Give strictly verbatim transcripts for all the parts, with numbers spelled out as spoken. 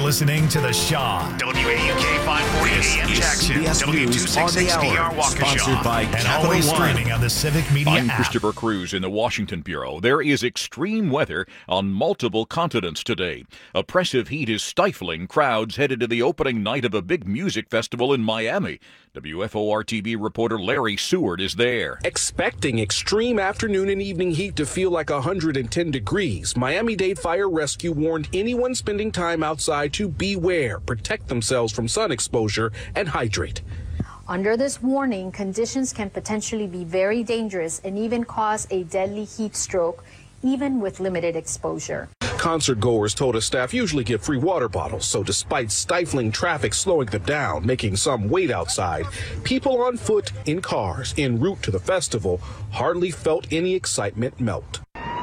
listening to The Shaw. W A U K five forty A M Jackson. W two sixty-six P R Waukesha. Sponsored by and Capital always One. Streaming on the Civic Media I'm app. Christopher Cruz in the Washington Bureau. There is extreme weather on multiple continents today. Oppressive heat is stifling crowds headed to the opening night of a big music festival in Miami. W F O R T V reporter Larry Seward is there. Expecting extreme afternoon and evening heat to feel like one hundred ten degrees, Miami-Dade Fire Rescue warned anyone spending time outside to beware, protect themselves from sun exposure, and hydrate. Under this warning, conditions can potentially be very dangerous and even cause a deadly heat stroke, even with limited exposure. Concert goers told us staff usually get free water bottles, so despite stifling traffic slowing them down, making some wait outside, people on foot, in cars, en route to the festival hardly felt any excitement melt.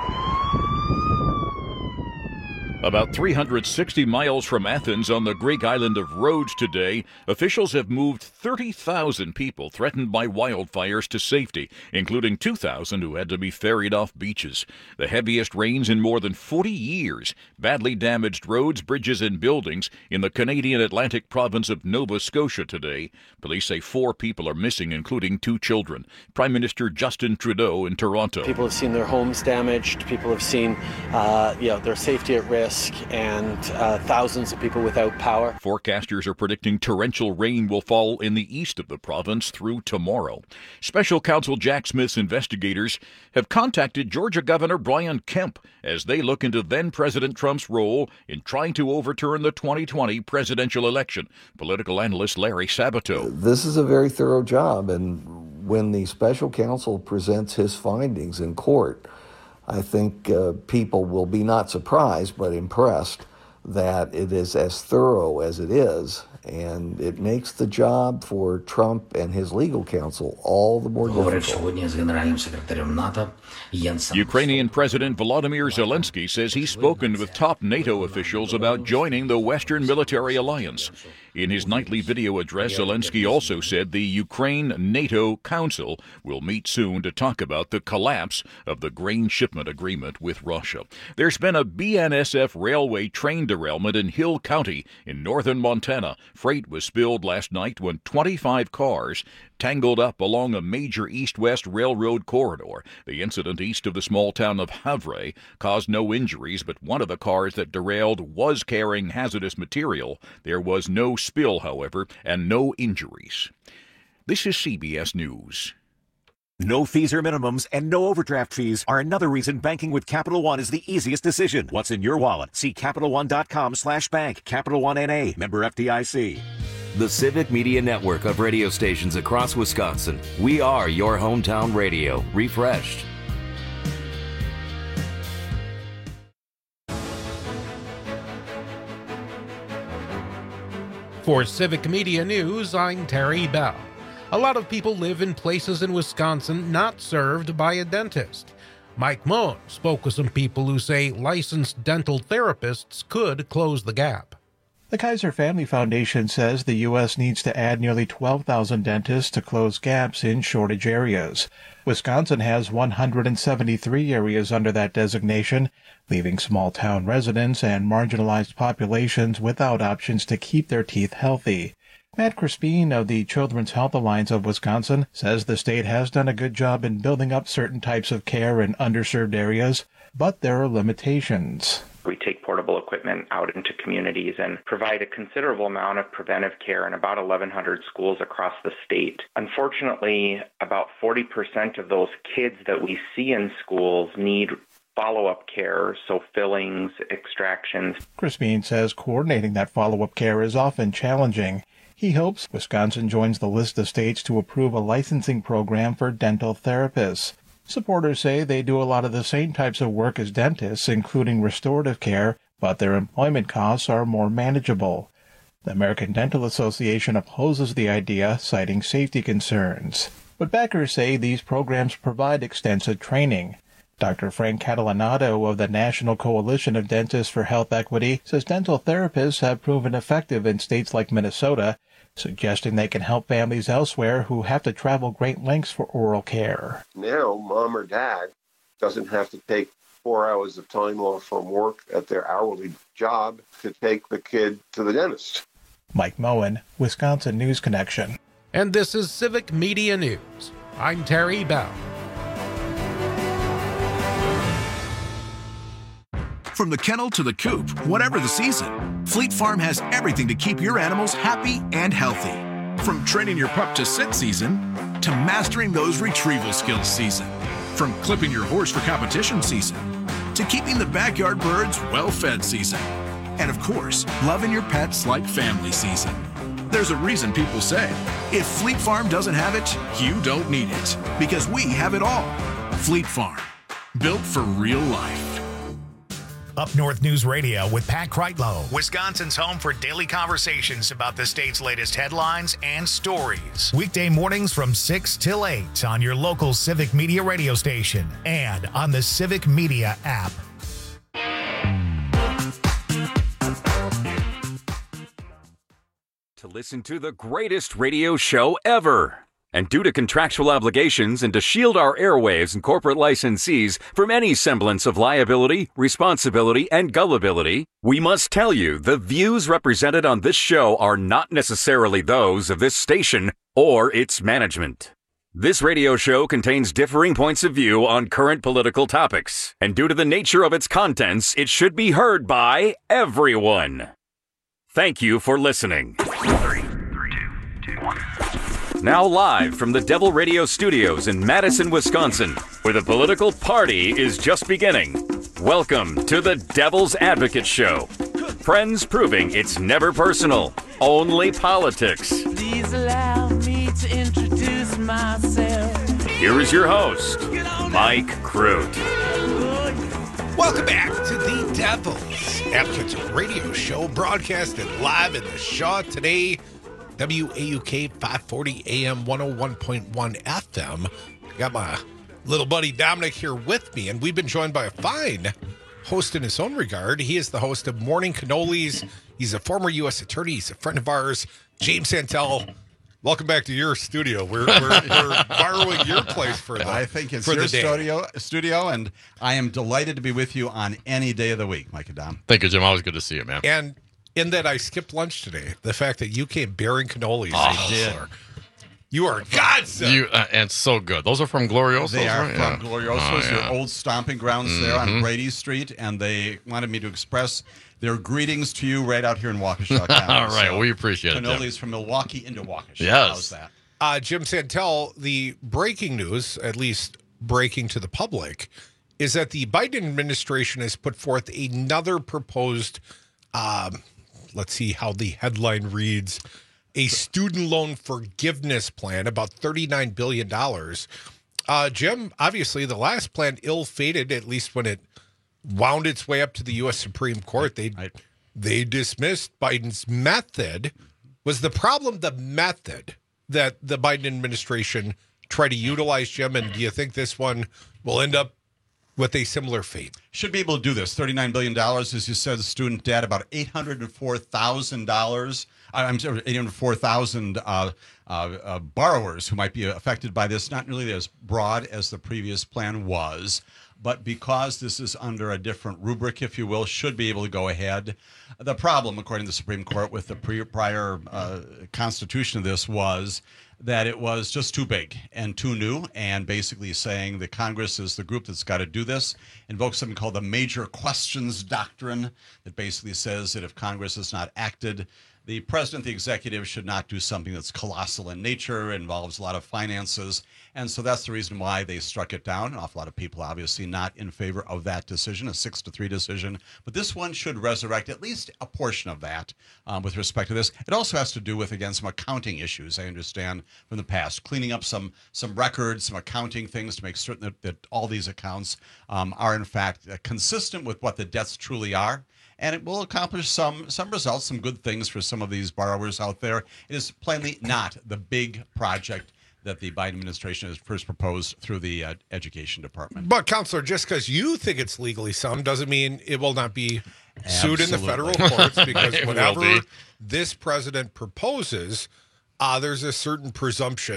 About three hundred sixty miles from Athens on the Greek island of Rhodes today, officials have moved thirty thousand people threatened by wildfires to safety, including two thousand who had to be ferried off beaches. The heaviest rains in more than forty years badly damaged roads, bridges, and buildings in the Canadian Atlantic province of Nova Scotia today. Police say four people are missing, including two children. Prime Minister Justin Trudeau in Toronto. People have seen their homes damaged. People have seen uh, you know, their safety at risk. And uh, thousands of people without power. Forecasters are predicting torrential rain will fall in the east of the province through tomorrow. Special Counsel Jack Smith's investigators have contacted Georgia Governor Brian Kemp as they look into then-President Trump's role in trying to overturn the twenty twenty presidential election. Political analyst Larry Sabato. This is a very thorough job, and when the special counsel presents his findings in court, I think uh, people will be not surprised but impressed that it is as thorough as it is, and it makes the job for Trump and his legal counsel all the more difficult. Ukrainian President Volodymyr Zelensky says he's spoken with top NATO officials about joining the Western Military Alliance. In his nightly video address, Zelensky also said the Ukraine-NATO Council will meet soon to talk about the collapse of the grain shipment agreement with Russia. There's been a B N S F railway train derailment in Hill County in northern Montana. Freight was spilled last night when twenty-five cars tangled up along a major east-west railroad corridor. The incident east of the small town of Havre caused no injuries, but one of the cars that derailed was carrying hazardous material. There was no spill, however, and no injuries. This is C B S News. No fees or minimums and no overdraft fees are another reason banking with Capital One is the easiest decision. What's in your wallet? See CapitalOne.com slash bank. Capital One N A. Member F D I C. The Civic Media Network of radio stations across Wisconsin. We are your hometown radio. Refreshed. For Civic Media News, I'm Terry Bell. A lot of people live in places in Wisconsin not served by a dentist. Mike Moen spoke with some people who say licensed dental therapists could close the gap. The Kaiser Family Foundation says the U S needs to add nearly twelve thousand dentists to close gaps in shortage areas. Wisconsin has one hundred seventy-three areas under that designation, leaving small-town residents and marginalized populations without options to keep their teeth healthy. Matt Crispin of the Children's Health Alliance of Wisconsin says the state has done a good job in building up certain types of care in underserved areas, but there are limitations. We take portable equipment out into communities and provide a considerable amount of preventive care in about eleven hundred schools across the state. Unfortunately, about forty percent of those kids that we see in schools need follow-up care, so fillings, extractions. Crispin says coordinating that follow-up care is often challenging. He hopes Wisconsin joins the list of states to approve a licensing program for dental therapists. Supporters say they do a lot of the same types of work as dentists, including restorative care, but their employment costs are more manageable. The American Dental Association opposes the idea, citing safety concerns. But backers say these programs provide extensive training. Doctor Frank Catalanato of the National Coalition of Dentists for Health Equity says dental therapists have proven effective in states like Minnesota, suggesting they can help families elsewhere who have to travel great lengths for oral care. Now, mom or dad doesn't have to take four hours of time off from work at their hourly job to take the kid to the dentist. Mike Moen, Wisconsin News Connection. And this is Civic Media News. I'm Terry Bell. From the kennel to the coop, whatever the season, Fleet Farm has everything to keep your animals happy and healthy. From training your pup to sit season, to mastering those retrieval skills season. From clipping your horse for competition season, to keeping the backyard birds well-fed season. And of course, loving your pets like family season. There's a reason people say, if Fleet Farm doesn't have it, you don't need it. Because we have it all. Fleet Farm, built for real life. Up North News Radio with Pat Kreitlow, Wisconsin's home for daily conversations about the state's latest headlines and stories. Weekday mornings from six till eight on your local Civic Media radio station and on the Civic Media app. To listen to the greatest radio show ever. And due to contractual obligations and to shield our airwaves and corporate licensees from any semblance of liability, responsibility, and gullibility, we must tell you the views represented on this show are not necessarily those of this station or its management. This radio show contains differing points of view on current political topics, and due to the nature of its contents, it should be heard by everyone. Thank you for listening. Three, three, two, two, one. Now live from the Devil Radio Studios in Madison, Wisconsin, where the political party is just beginning. Welcome to the Devil's Advocate Show. Friends proving it's never personal, only politics. Please allow me to introduce myself. Here is your host, Mike Crute. Welcome back to the Devil's Advocate Radio Show, broadcasted live in the Shaw today. W A U K five forty A M one oh one point one F M. I got my little buddy Dominic here with me, and we've been joined by a fine host in his own regard. He is the host of Morning Cannolis. He's a former U S attorney. He's a friend of ours, James Santel. Welcome back to your studio. We're, we're, we're borrowing your place for the I think it's for your the day. studio, studio, and I am delighted to be with you on any day of the week, Mike and Dom. Thank you, Jim. Always good to see you, man. And in that I skipped lunch today, the fact that you came bearing cannolis. Oh, did. You are a godsend. You, uh, and so good. Those are from Gloriosos, They are right? from Yeah. Gloriosos, Oh, their yeah. old stomping grounds Mm-hmm. there on Brady Street, and they wanted me to express their greetings to you right out here in Waukesha County. All right, So, we appreciate it, Jim. Cannolis from Milwaukee into Waukesha. Yes. How's that? Uh, Jim Santel, the breaking news, at least breaking to the public, is that the Biden administration has put forth another proposed, um, let's see how the headline reads, a student loan forgiveness plan, about thirty-nine billion dollars. Uh, Jim, obviously the last plan ill-fated, at least when it wound its way up to the U S Supreme Court. They, I, they dismissed Biden's method. Was the problem the method that the Biden administration tried to utilize, Jim? And do you think this one will end up with a similar fate? Should be able to do this. thirty-nine billion dollars, as you said, the student debt, about eight hundred four thousand dollars. I'm sorry, eight hundred four thousand uh, uh, uh, borrowers who might be affected by this, not nearly as broad as the previous plan was, but because this is under a different rubric, if you will, should be able to go ahead. The problem, according to the Supreme Court, with the pre- prior uh, constitution of this was that it was just too big and too new, and basically saying that Congress is the group that's got to do this, invokes something called the Major Questions Doctrine that basically says that if Congress has not acted, the president, the executive, should not do something that's colossal in nature, involves a lot of finances. And so that's the reason why they struck it down. An awful lot of people obviously not in favor of that decision, a six to three decision. But this one should resurrect at least a portion of that um, with respect to this. It also has to do with, again, some accounting issues, I understand, from the past, cleaning up some some records, some accounting things to make certain that, that all these accounts um, are, in fact, uh, consistent with what the debts truly are. And it will accomplish some some results, some good things for some of these borrowers out there. It is plainly not the big project that the Biden administration has first proposed through the uh, Education Department. But, Counselor, just because you think it's legally sound doesn't mean it will not be sued Absolutely. in the federal courts, because It will whenever be. this president proposes, uh, there's a certain presumption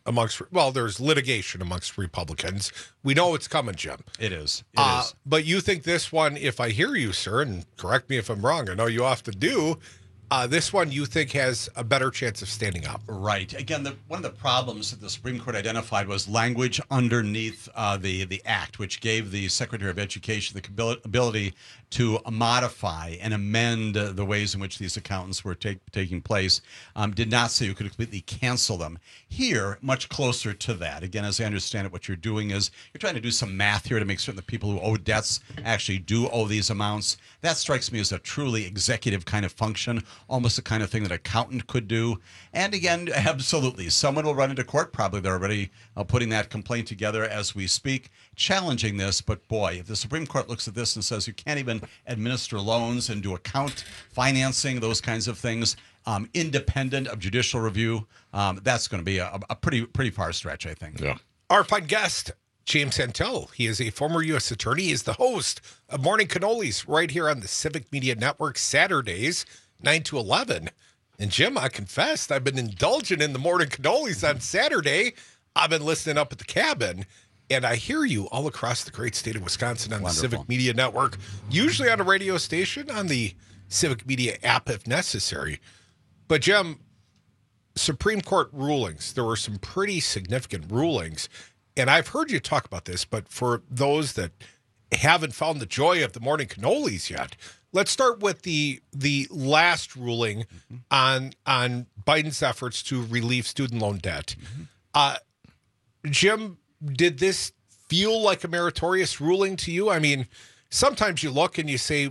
amongst, well, there's litigation amongst Republicans. We know it's coming, Jim. It is. It uh, is. But you think this one, if I hear you, sir, and correct me if I'm wrong, I know you often do, uh, this one you think has a better chance of standing up. Right. Again, the, one of the problems that the Supreme Court identified was language underneath uh, the, the act, which gave the Secretary of Education the ability to modify and amend uh, the ways in which these accountants were take, taking place, um, did not say you could completely cancel them. Here, much closer to that. Again, as I understand it, what you're doing is you're trying to do some math here to make certain that people who owe debts actually do owe these amounts. That strikes me as a truly executive kind of function, almost the kind of thing that an accountant could do. And again, absolutely, someone will run into court. Probably they're already uh, putting that complaint together as we speak, challenging this. But boy, if the Supreme Court looks at this and says you can't even administer loans and do account financing, those kinds of things, um, independent of judicial review, um, that's going to be a, a pretty pretty far stretch, I think. Yeah. Our fun guest, James Santel. He is a former U S attorney. He is the host of Morning Cannolis right here on the Civic Media Network, Saturdays, nine to eleven. And Jim, I confessed, I've been indulging in the Morning Cannolis on Saturday. I've been listening up at the cabin, and I hear you all across the great state of Wisconsin on Wonderful. the Civic Media Network, usually on a radio station, on the Civic Media app if necessary. But Jim, Supreme Court rulings, there were some pretty significant rulings, and I've heard you talk about this, but for those that haven't found the joy of the Morning Cannolis yet, let's start with the the last ruling mm-hmm. on on Biden's efforts to relieve student loan debt. Mm-hmm. Uh, Jim, did this feel like a meritorious ruling to you? I mean, sometimes you look and you say,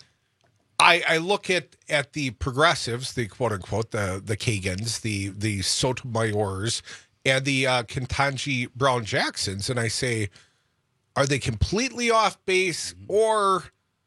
I, I look at, at the progressives, the quote unquote, the the Kagans, the the Sotomayors, and the uh, Ketanji Brown Jacksons, and I say, are they completely off base, or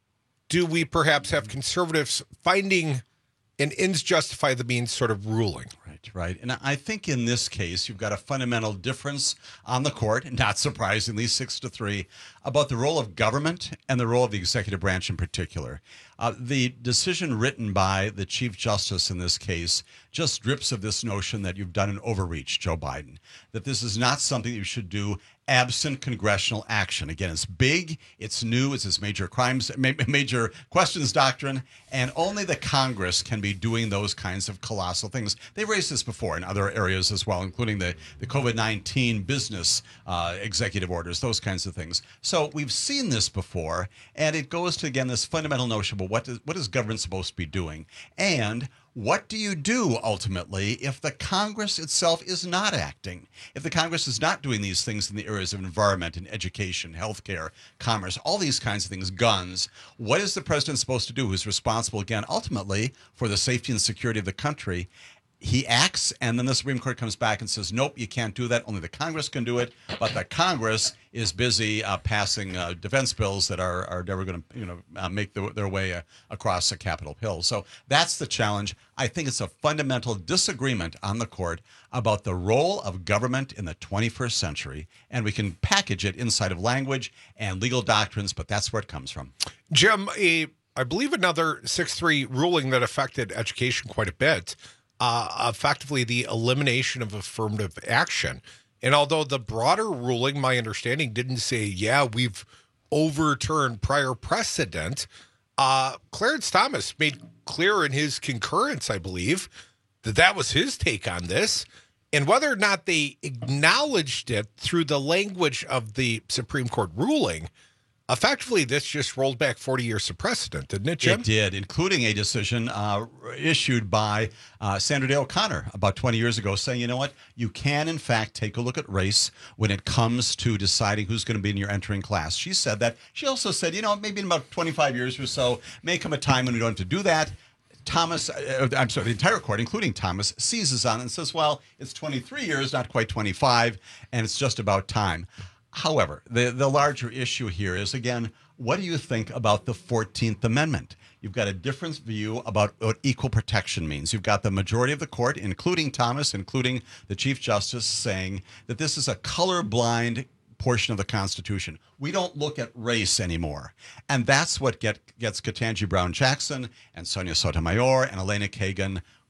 do we perhaps have conservatives finding an ends justify the means sort of ruling? Right, right. And I think in this case, you've got a fundamental difference on the court, not surprisingly, six to three, about the role of government and the role of the executive branch in particular. Uh, the decision written by the Chief Justice in this case just drips of this notion that you've done an overreach, Joe Biden, that this is not something that you should do absent congressional action. Again, it's big, it's new, it's this major crimes, major questions doctrine, and only the Congress can be doing those kinds of colossal things. They've raised this before in other areas as well, including the, the COVID nineteen business uh, executive orders, those kinds of things. So we've seen this before, and it goes to, again, this fundamental notion about what is, what is government supposed to be doing? And what do you do ultimately if the Congress itself is not acting? If the Congress is not doing these things in the areas of environment and education, healthcare, commerce, all these kinds of things, guns, what is the president supposed to do who's responsible, again, ultimately for the safety and security of the country? He acts, and then the Supreme Court comes back and says, nope, you can't do that. Only the Congress can do it. But the Congress is busy uh, passing uh, defense bills that are, are never going to you know, uh, make the, their way uh, across the Capitol Hill. So that's the challenge. I think it's a fundamental disagreement on the court about the role of government in the twenty-first century. And we can package it inside of language and legal doctrines, but that's where it comes from. Jim, a, I believe another six three ruling that affected education quite a bit, Uh, effectively the elimination of affirmative action. And although the broader ruling, my understanding, didn't say, yeah, we've overturned prior precedent, uh, Clarence Thomas made clear in his concurrence, I believe, that that was his take on this. And whether or not they acknowledged it through the language of the Supreme Court ruling, effectively, this just rolled back forty years of precedent, didn't it, Jim? It did, including a decision uh, issued by uh, Sandra Day O'Connor about twenty years ago saying, you know what, you can, in fact, take a look at race when it comes to deciding who's going to be in your entering class. She said that. She also said, you know, maybe in about twenty-five years or so, may come a time when we don't have to do that. Thomas, uh, I'm sorry, the entire court, including Thomas, seizes on it and says, well, it's twenty-three years, not quite twenty-five, and it's just about time. However, the, the larger issue here is, again, what do you think about the fourteenth Amendment? You've got a different view about what equal protection means. You've got the majority of the court, including Thomas, including the Chief Justice, saying that this is a colorblind portion of the Constitution. We don't look at race anymore. And that's what get, gets Ketanji Brown Jackson and Sonia Sotomayor and Elena Kagan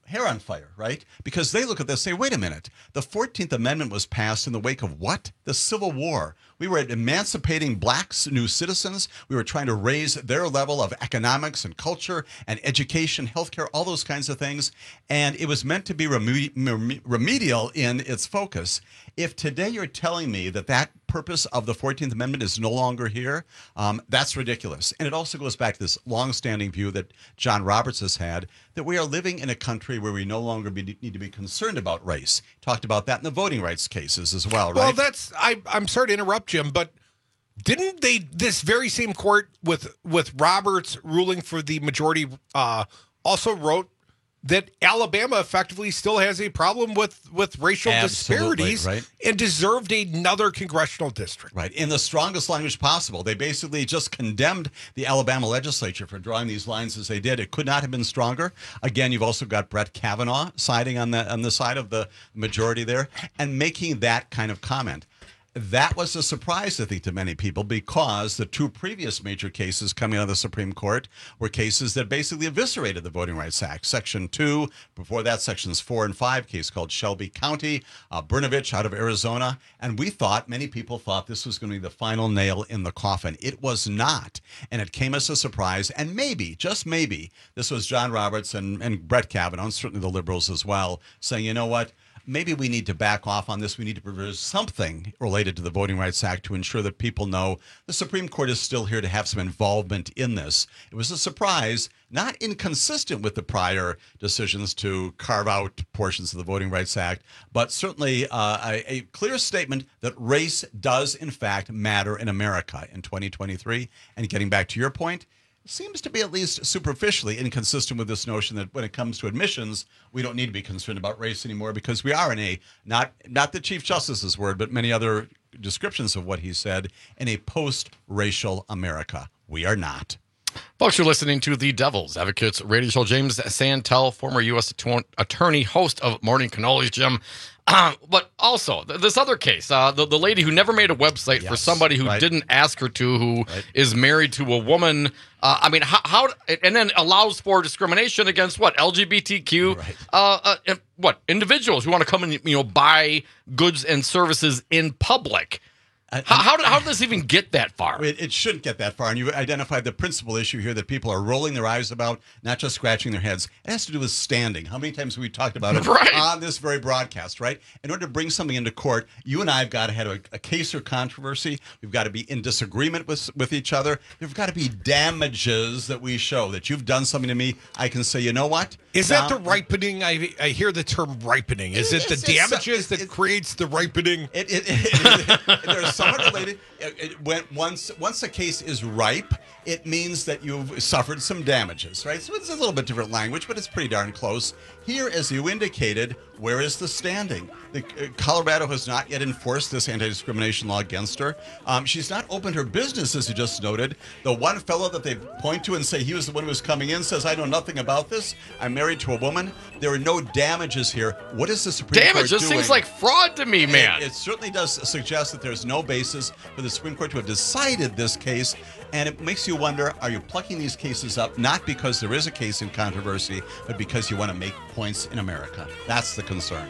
hair on fire, right? Because they look at this and say, wait a minute, the fourteenth Amendment was passed in the wake of what? The Civil War. We were emancipating blacks, new citizens. We were trying to raise their level of economics and culture and education, healthcare, all those kinds of things. And it was meant to be reme- remedial in its focus. If today you're telling me that that purpose of the fourteenth Amendment is no longer here, um, that's ridiculous. And it also goes back to this longstanding view that John Roberts has had, that we are living in a country where we no longer be, need to be concerned about race. Talked about that in the voting rights cases as well, right? Well, that's, I, I'm sorry to interrupt, Jim, but didn't they, this very same court with, with Roberts ruling for the majority, uh, also wrote that Alabama effectively still has a problem with, with racial Absolutely, disparities, right? And deserved another congressional district. Right. In the strongest language possible. They basically just condemned the Alabama legislature for drawing these lines as they did. It could not have been stronger. Again, you've also got Brett Kavanaugh siding on the on the side of the majority there and making that kind of comment. That was a surprise, I think, to many people, because the two previous major cases coming out of the Supreme Court were cases that basically eviscerated the Voting Rights Act. Section two, before that, sections four and five, case called Shelby County, uh, Brnovich out of Arizona. And we thought, many people thought this was going to be the final nail in the coffin. It was not. And it came as a surprise. And maybe, just maybe, this was John Roberts and, and Brett Kavanaugh, and certainly the liberals as well, saying, you know what? Maybe we need to back off on this. We need to produce something related to the Voting Rights Act to ensure that people know the Supreme Court is still here to have some involvement in this. It was a surprise, not inconsistent with the prior decisions to carve out portions of the Voting Rights Act, but certainly uh, a, a clear statement that race does, in fact, matter in America in twenty twenty-three. And getting back to your point, seems to be at least superficially inconsistent with this notion that when it comes to admissions, we don't need to be concerned about race anymore because we are in a, not not the Chief Justice's word, but many other descriptions of what he said, in a post-racial America. We are not. Folks, you're listening to the Devil's Advocates radio show. James Santel, former U S attorney, host of Morning Cannolis, Jim. Um, but also, th- this other case, uh, the, the lady who never made a website yes, for somebody who right. didn't ask her to, who right. is married to a woman. Uh, I mean, how, how, and then allows for discrimination against what? L G B T Q, right. uh, uh, what? Individuals who want to come and, you know, buy goods and services in public. How, how, did, how did this even get that far? It, it shouldn't get that far. And you identified the principal issue here that people are rolling their eyes about, not just scratching their heads. It has to do with standing. How many times have we talked about it right. on this very broadcast, right? In order to bring something into court, you and I have got to have a, a case or controversy. We've got to be in disagreement with, with each other. There've got to be damages that we show that you've done something to me. I can say, you know what? Is now, that the ripening? I, I hear the term ripening. Is it, it the damages that it, creates the ripening? It, it, it, it, there's somewhat related. It, it, when, once, once a case is ripe, it means that you've suffered some damages, right? So it's a little bit different language, but it's pretty darn close. Here, as you indicated, where is the standing? The, uh, Colorado has not yet enforced this anti-discrimination law against her. Um, she's not opened her business, as you just noted. The one fellow that they point to and say he was the one who was coming in says, I know nothing about this. I'm married to a woman. There are no damages here. What is the Supreme Damages Court doing? Damages seems like fraud to me, man. It, it certainly does suggest that there's no basis for the Supreme Court to have decided this case. And it makes you wonder, are you plucking these cases up not because there is a case in controversy, but because you want to make points in America? That's the concern.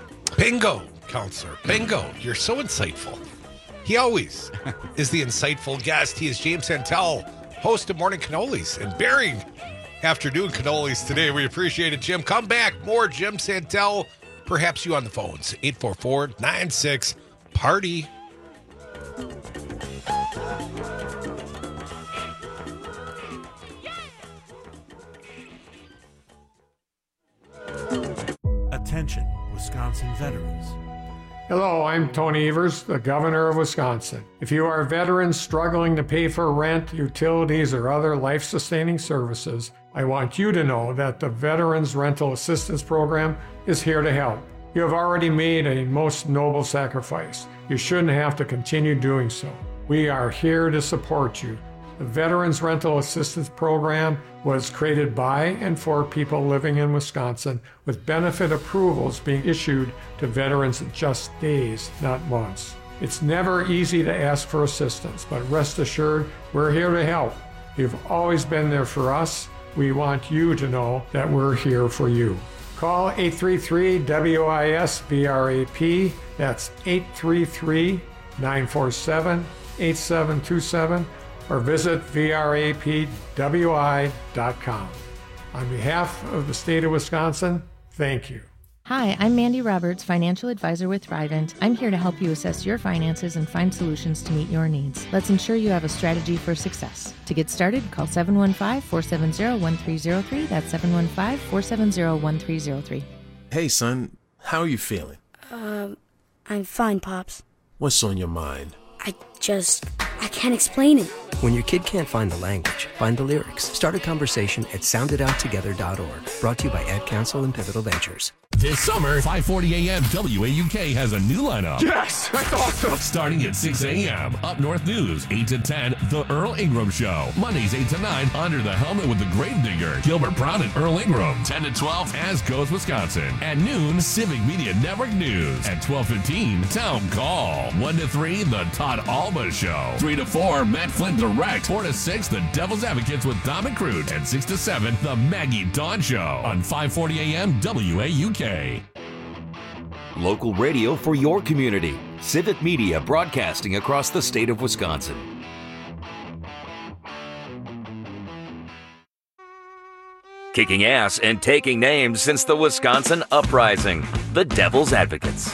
Bingo, Counselor. Bingo. You're so insightful. He always is the insightful guest. He is James Santel, host of Morning Cannolis and bearing afternoon cannolis today. We appreciate it, Jim. Come back. More Jim Santel. Perhaps you on the phones. eight four four, nine six, party. Attention, Wisconsin veterans. Hello, I'm Tony Evers, the Governor of Wisconsin. If you are a veteran struggling to pay for rent, utilities, or other life-sustaining services, I want you to know that the Veterans Rental Assistance Program is here to help. You have already made a most noble sacrifice. You shouldn't have to continue doing so. We are here to support you. The Veterans Rental Assistance Program was created by and for people living in Wisconsin, with benefit approvals being issued to veterans in just days, not months. It's never easy to ask for assistance, but rest assured, we're here to help. You've always been there for us. We want you to know that we're here for you. Call eight three three W I S V R A P. That's eight three three, nine four seven, eight seven two seven, or visit V R A P W I dot com. On behalf of the state of Wisconsin, thank you. Hi, I'm Mandy Roberts, financial advisor with Thrivent. I'm here to help you assess your finances and find solutions to meet your needs. Let's ensure you have a strategy for success. To get started, call seven one five, four seven zero, one three zero three. That's seven one five, four seven zero, one three zero three. Hey, son, how are you feeling? Um, I'm fine, Pops. What's on your mind? I just, I can't explain it. When your kid can't find the language, find the lyrics. Start a conversation at sound it out together dot org. Brought to you by Ad Council and Pivotal Ventures. This summer, five forty A M W A U K has a new lineup. Yes, that's awesome. Starting at six A M, Up North News, eight to ten, The Earl Ingram Show. Mondays, eight to nine, Under the Helmet with the Gravedigger, Gilbert Brown and Earl Ingram. ten to twelve, As Goes Wisconsin. At noon, Civic Media Network News. At twelve fifteen, Town Call. one to three, The Todd Alba Show. three to four, Matt Flynn Direct. four to six, The Devil's Advocates with Dom and Crute. And six to seven, The Maggie Dawn Show. On five forty A M W A U K. Local radio for your community. Civic Media broadcasting across the state of Wisconsin. Kicking ass and taking names since the Wisconsin Uprising. The Devil's Advocates.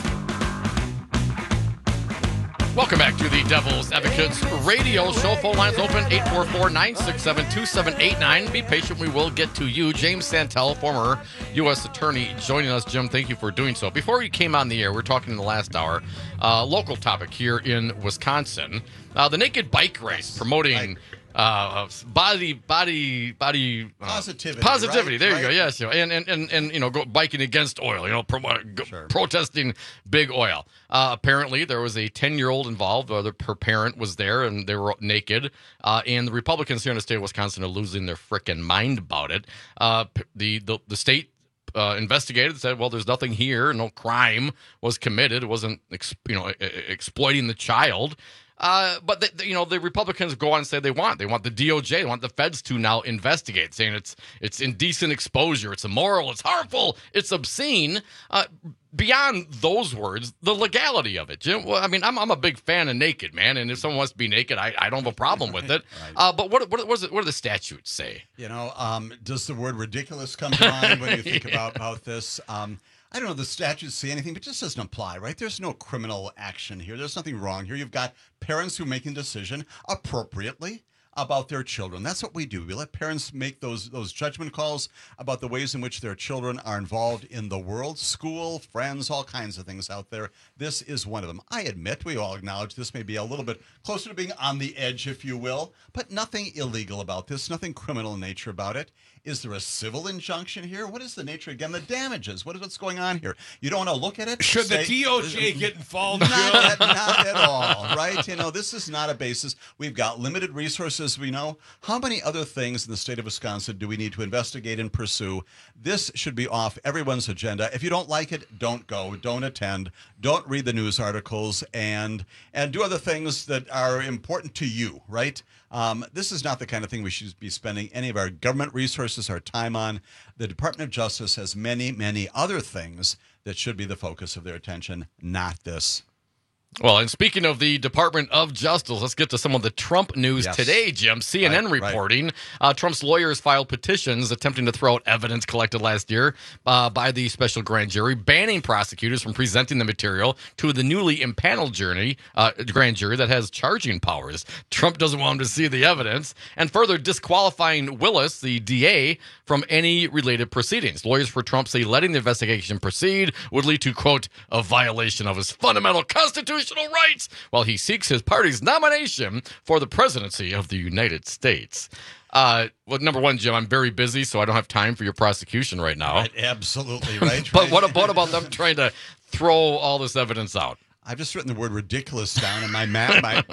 Welcome back to the Devil's Advocates radio show. Phone lines open, eight four four, nine six seven, two seven eight nine. Be patient, we will get to you. James Santel, former U S attorney, joining us. Jim, thank you for doing so. Before you came on the air, we were talking in the last hour, uh, local topic here in Wisconsin. Uh, the Naked Bike Race, promoting uh, body, body, body uh, positivity. Positivity. Right? There you right? go. Yes, you know, and, and and and you know, go biking against oil. You know, pro- go, sure. protesting big oil. Uh, apparently, there was a ten-year-old involved. Uh, the, her parent was there, and they were naked. Uh, and the Republicans here in the state of Wisconsin are losing their frickin' mind about it. Uh, the, the the state uh, investigated, said, well, there's nothing here. No crime was committed. It wasn't, ex- you know, exploiting the child. Uh, but the, the, you know, the Republicans go on and say they want they want the D O J, they want the feds to now investigate, saying it's it's indecent exposure, it's immoral, it's harmful, it's obscene. Uh, beyond those words, the legality of it, Jim. Well, I mean, I'm I'm a big fan of naked, man, and if someone wants to be naked, I, I don't have a problem with it. Right. Uh, but what what what, is it, what do the statutes say? You know, um, does the word ridiculous come to mind when you think yeah. about about this? Um, I don't know, the statutes say anything, but it just doesn't apply, right? There's no criminal action here. There's nothing wrong here. You've got parents who are making a decision appropriately about their children. That's what we do. We let parents make those those judgment calls about the ways in which their children are involved in the world, school, friends, all kinds of things out there. This is one of them. I admit, we all acknowledge this may be a little bit closer to being on the edge, if you will, but nothing illegal about this, nothing criminal in nature about it. Is there a civil injunction here? What is the nature, again, the damages? What is what's going on here? You don't want to look at it? Should say, the D O J get involved? Not at, not at all, right? You know, this is not a basis. We've got limited resources, we know. How many other things in the state of Wisconsin do we need to investigate and pursue? This should be off everyone's agenda. If you don't like it, don't go, don't attend, don't read the news articles, and and do other things that are important to you, right? Um, this is not the kind of thing we should be spending any of our government resources, our time on. The Department of Justice has many, many other things that should be the focus of their attention, not this. Well, and speaking of the Department of Justice, let's get to some of the Trump news yes. today, Jim. C N N right, reporting right. Uh, Trump's lawyers filed petitions attempting to throw out evidence collected last year uh, by the special grand jury, banning prosecutors from presenting the material to the newly impaneled jury, uh, grand jury that has charging powers. Trump doesn't want them to see the evidence, and further disqualifying Willis, the D A, from any related proceedings. Lawyers for Trump say letting the investigation proceed would lead to, quote, a violation of his fundamental constitutional rights while he seeks his party's nomination for the presidency of the United States. Uh, well, number one, Jim, I'm very busy, so I don't have time for your prosecution right now. Right, absolutely, right. But what, what about them trying to throw all this evidence out? I've just written the word ridiculous down in my map, my uh,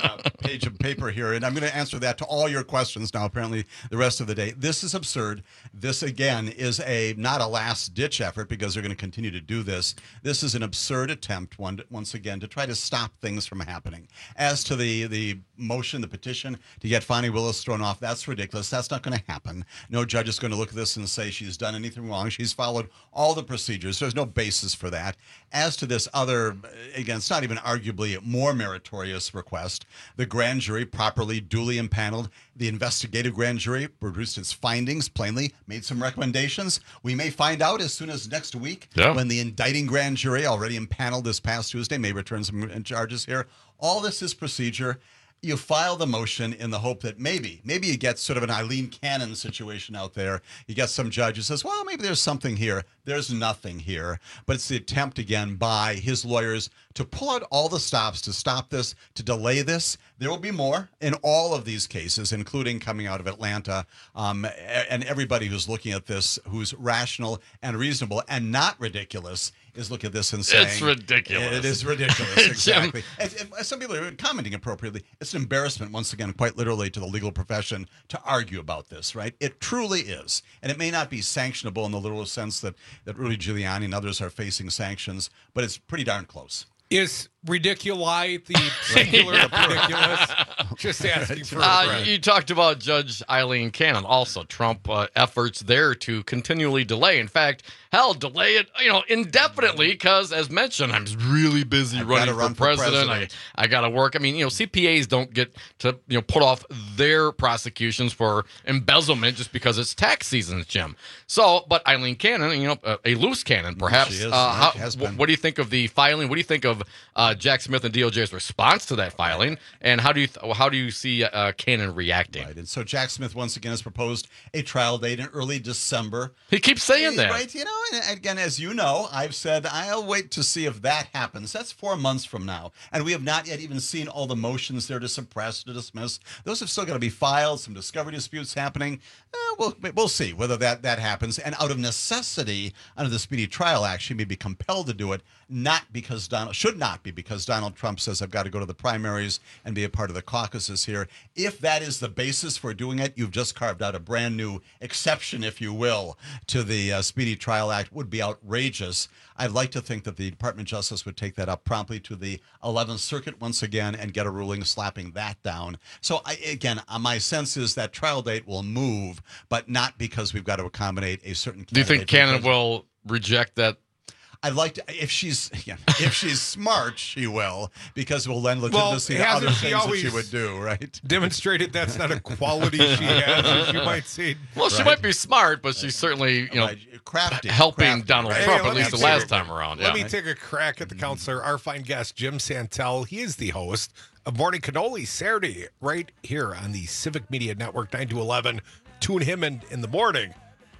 page of paper here, and I'm going to answer that to all your questions now, apparently, the rest of the day. This is absurd. This, again, is a not a last-ditch effort because they're going to continue to do this. This is an absurd attempt, one, once again, to try to stop things from happening. As to the, the motion, the petition to get Fani Willis thrown off, that's ridiculous. That's not going to happen. No judge is going to look at this and say she's done anything wrong. She's followed all the procedures. There's no basis for that. As to this other, again, it's not even arguably more meritorious request. The grand jury, properly, duly impaneled, the investigative grand jury produced its findings, plainly made some recommendations. We may find out as soon as next week yeah. when the indicting grand jury, already impaneled this past Tuesday, may return some charges here. All this is procedure. You file the motion in the hope that maybe, maybe you get sort of an Eileen Cannon situation out there. You get some judge who says, well, maybe there's something here. There's nothing here. But it's the attempt, again, by his lawyers to pull out all the stops to stop this, to delay this. There will be more in all of these cases, including coming out of Atlanta. Um, and everybody who's looking at this, who's rational and reasonable and not ridiculous, is looking at this and saying, it's ridiculous. It is ridiculous, exactly. and, and some people are commenting appropriately. It's an embarrassment, once again, quite literally, to the legal profession to argue about this, right? It truly is. And it may not be sanctionable in the literal sense that, that Rudy Giuliani and others are facing sanctions, but it's pretty darn close. Is ridiculi the singular of ridiculous? Just asking for uh, a You talked about Judge Eileen Cannon. Also, Trump uh, efforts there to continually delay. In fact, hell, delay it, you know, indefinitely because, as mentioned, I'm really busy I've running run for president. for president. I, I got to work. I mean, you know, C P As don't get to, you know, put off their prosecutions for embezzlement just because it's tax season, Jim. So, but Eileen Cannon, you know, uh, a loose cannon, perhaps. She is, uh, right? how, Has w- been. what do you think of the filing? What do you think of uh, Jack Smith and D O J's response to that filing? And how do you th- how do you see uh, Cannon reacting? Right. And so Jack Smith once again has proposed a trial date in early December. He keeps saying that. Right. You know, and again, as you know, I've said I'll wait to see if that happens. That's four months from now. And we have not yet even seen all the motions there to suppress, to dismiss. Those have still got to be filed, some discovery disputes happening. Uh, we'll, we'll see whether that, that happens. And out of necessity, under the Speedy Trial Act, she may be compelled to do it, not because Donald, should not be because Donald Trump says I've got to go to the primaries and be a part of the caucuses here. If that is the basis for doing it, you've just carved out a brand new exception, if you will, to the uh, Speedy Trial Act. Would be outrageous. I'd like to think that the Department of Justice would take that up promptly to the eleventh Circuit once again and get a ruling slapping that down. So, I, again, uh, my sense is that trial date will move, but not because we've got to accommodate a certain candidate. Do you think Cannon will reject that? I'd like to, if she's yeah, if she's smart, she will, because it will lend legitimacy well, to other she things that she would do, right? Demonstrated that's not a quality she has, you might say. Well, she Right. might be smart, but she's certainly, you know, Right. Crafty, helping crafty, Donald right? Trump, Hey, at let least me the take last a- time around. Let yeah. me take a crack at the counselor, our fine guest, Jim Santel. He is the host of Morning Cannoli Saturday right here on the Civic Media Network, nine to eleven. Tune him in in the morning.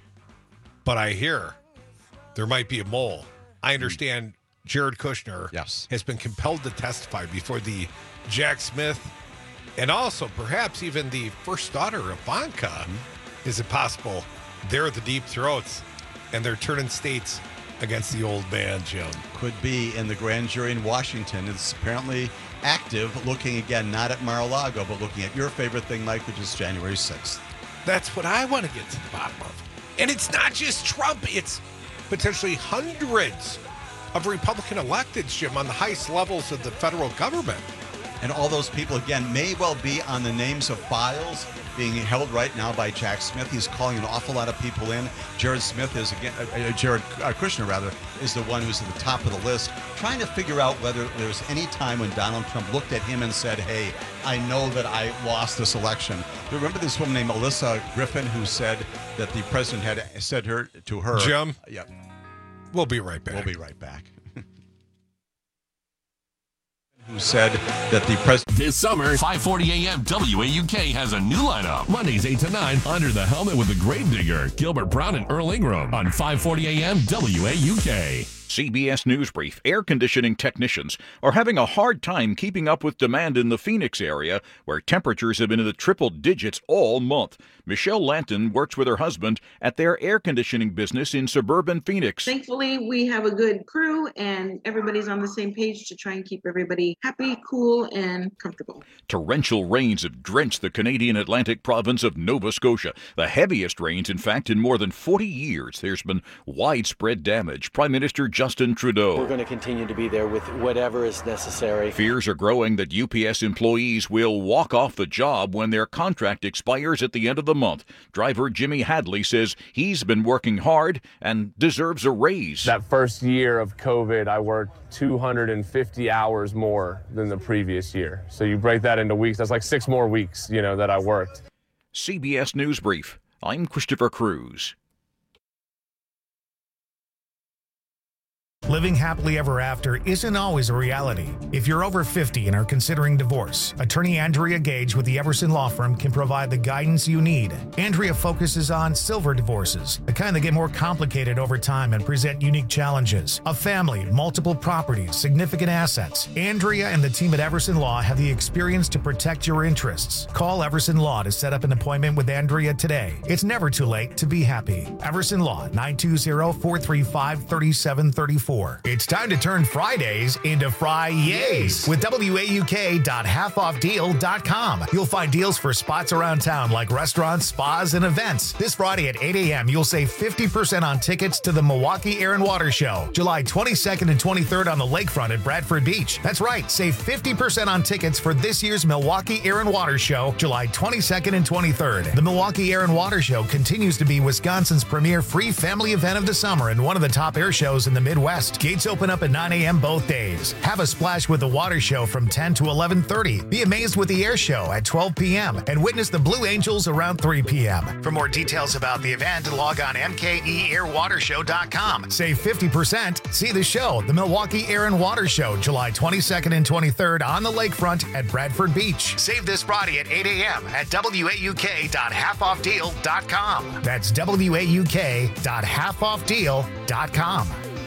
But I hear there might be a mole. I understand Jared Kushner Yes. has been compelled to testify before the Jack Smith and also perhaps even the first daughter, Ivanka. Mm-hmm. Is it possible they're the deep throats and they're turning states against the old man, Jim? Could be in the grand jury in Washington. It's apparently active, looking again not at Mar-a-Lago, but looking at your favorite thing, Mike, which is January sixth. That's what I want to get to the bottom of. And it's not just Trump, it's potentially hundreds of Republican electeds, Jim, on the highest levels of the federal government. And all those people, again, may well be on the names of files being held right now by Jack Smith. He's calling an awful lot of people in. Jared Smith is, again, uh, Jared uh, Kushner, rather, is the one who's at the top of the list, trying to figure out whether there's any time when Donald Trump looked at him and said, hey, I know that I lost this election. Do you remember this woman named Alyssa Griffin who said that the president had said her to her? Jim? Yeah. We'll be right back. We'll be right back. Who said that the president... This summer, five forty a.m. W A U K has a new lineup. Mondays eight to nine, Under the Helmet with the Gravedigger, Gilbert Brown and Earl Ingram on five forty a.m. W A U K. C B S News Brief. Air conditioning technicians are having a hard time keeping up with demand in the Phoenix area, where temperatures have been in the triple digits all month. Michelle Lanton works with her husband at their air conditioning business in suburban Phoenix. Thankfully, we have a good crew and everybody's on the same page to try and keep everybody happy, cool, and comfortable. Torrential rains have drenched the Canadian Atlantic province of Nova Scotia. The heaviest rains, in fact, in more than forty years. There's been widespread damage. Prime Minister Justin Trudeau. We're going to continue to be there with whatever is necessary. Fears are growing that U P S employees will walk off the job when their contract expires at the end of the month. Driver Jimmy Hadley says he's been working hard and deserves a raise. That first year of COVID, I worked two hundred fifty hours more than the previous year. So you break that into weeks, that's like six more weeks, you know, that I worked. C B S News Brief. I'm Christopher Cruz. Living happily ever after isn't always a reality. If you're over fifty and are considering divorce, attorney Andrea Gage with the Everson Law Firm can provide the guidance you need. Andrea focuses on silver divorces, the kind that get more complicated over time and present unique challenges. A family, multiple properties, significant assets. Andrea and the team at Everson Law have the experience to protect your interests. Call Everson Law to set up an appointment with Andrea today. It's never too late to be happy. Everson Law, nine two zero, four three five, three seven three four. It's time to turn Fridays into Fri-Yays with W A U K dot half off deal dot com. You'll find deals for spots around town like restaurants, spas, and events. This Friday at eight a.m., you'll save fifty percent on tickets to the Milwaukee Air and Water Show, July twenty-second and twenty-third on the lakefront at Bradford Beach. That's right, save fifty percent on tickets for this year's Milwaukee Air and Water Show, July twenty-second and twenty-third. The Milwaukee Air and Water Show continues to be Wisconsin's premier free family event of the summer and one of the top air shows in the Midwest. Gates open up at nine a.m. both days. Have a splash with the water show from ten to eleven thirty. Be amazed with the air show at twelve p.m. and witness the Blue Angels around three p.m. For more details about the event, log on M K E air water show dot com. Save fifty percent. See the show, the Milwaukee Air and Water Show, July twenty-second and twenty-third on the lakefront at Bradford Beach. Save this Friday at eight a.m. at W A U K dot half off deal dot com. That's W A U K dot half off deal dot com.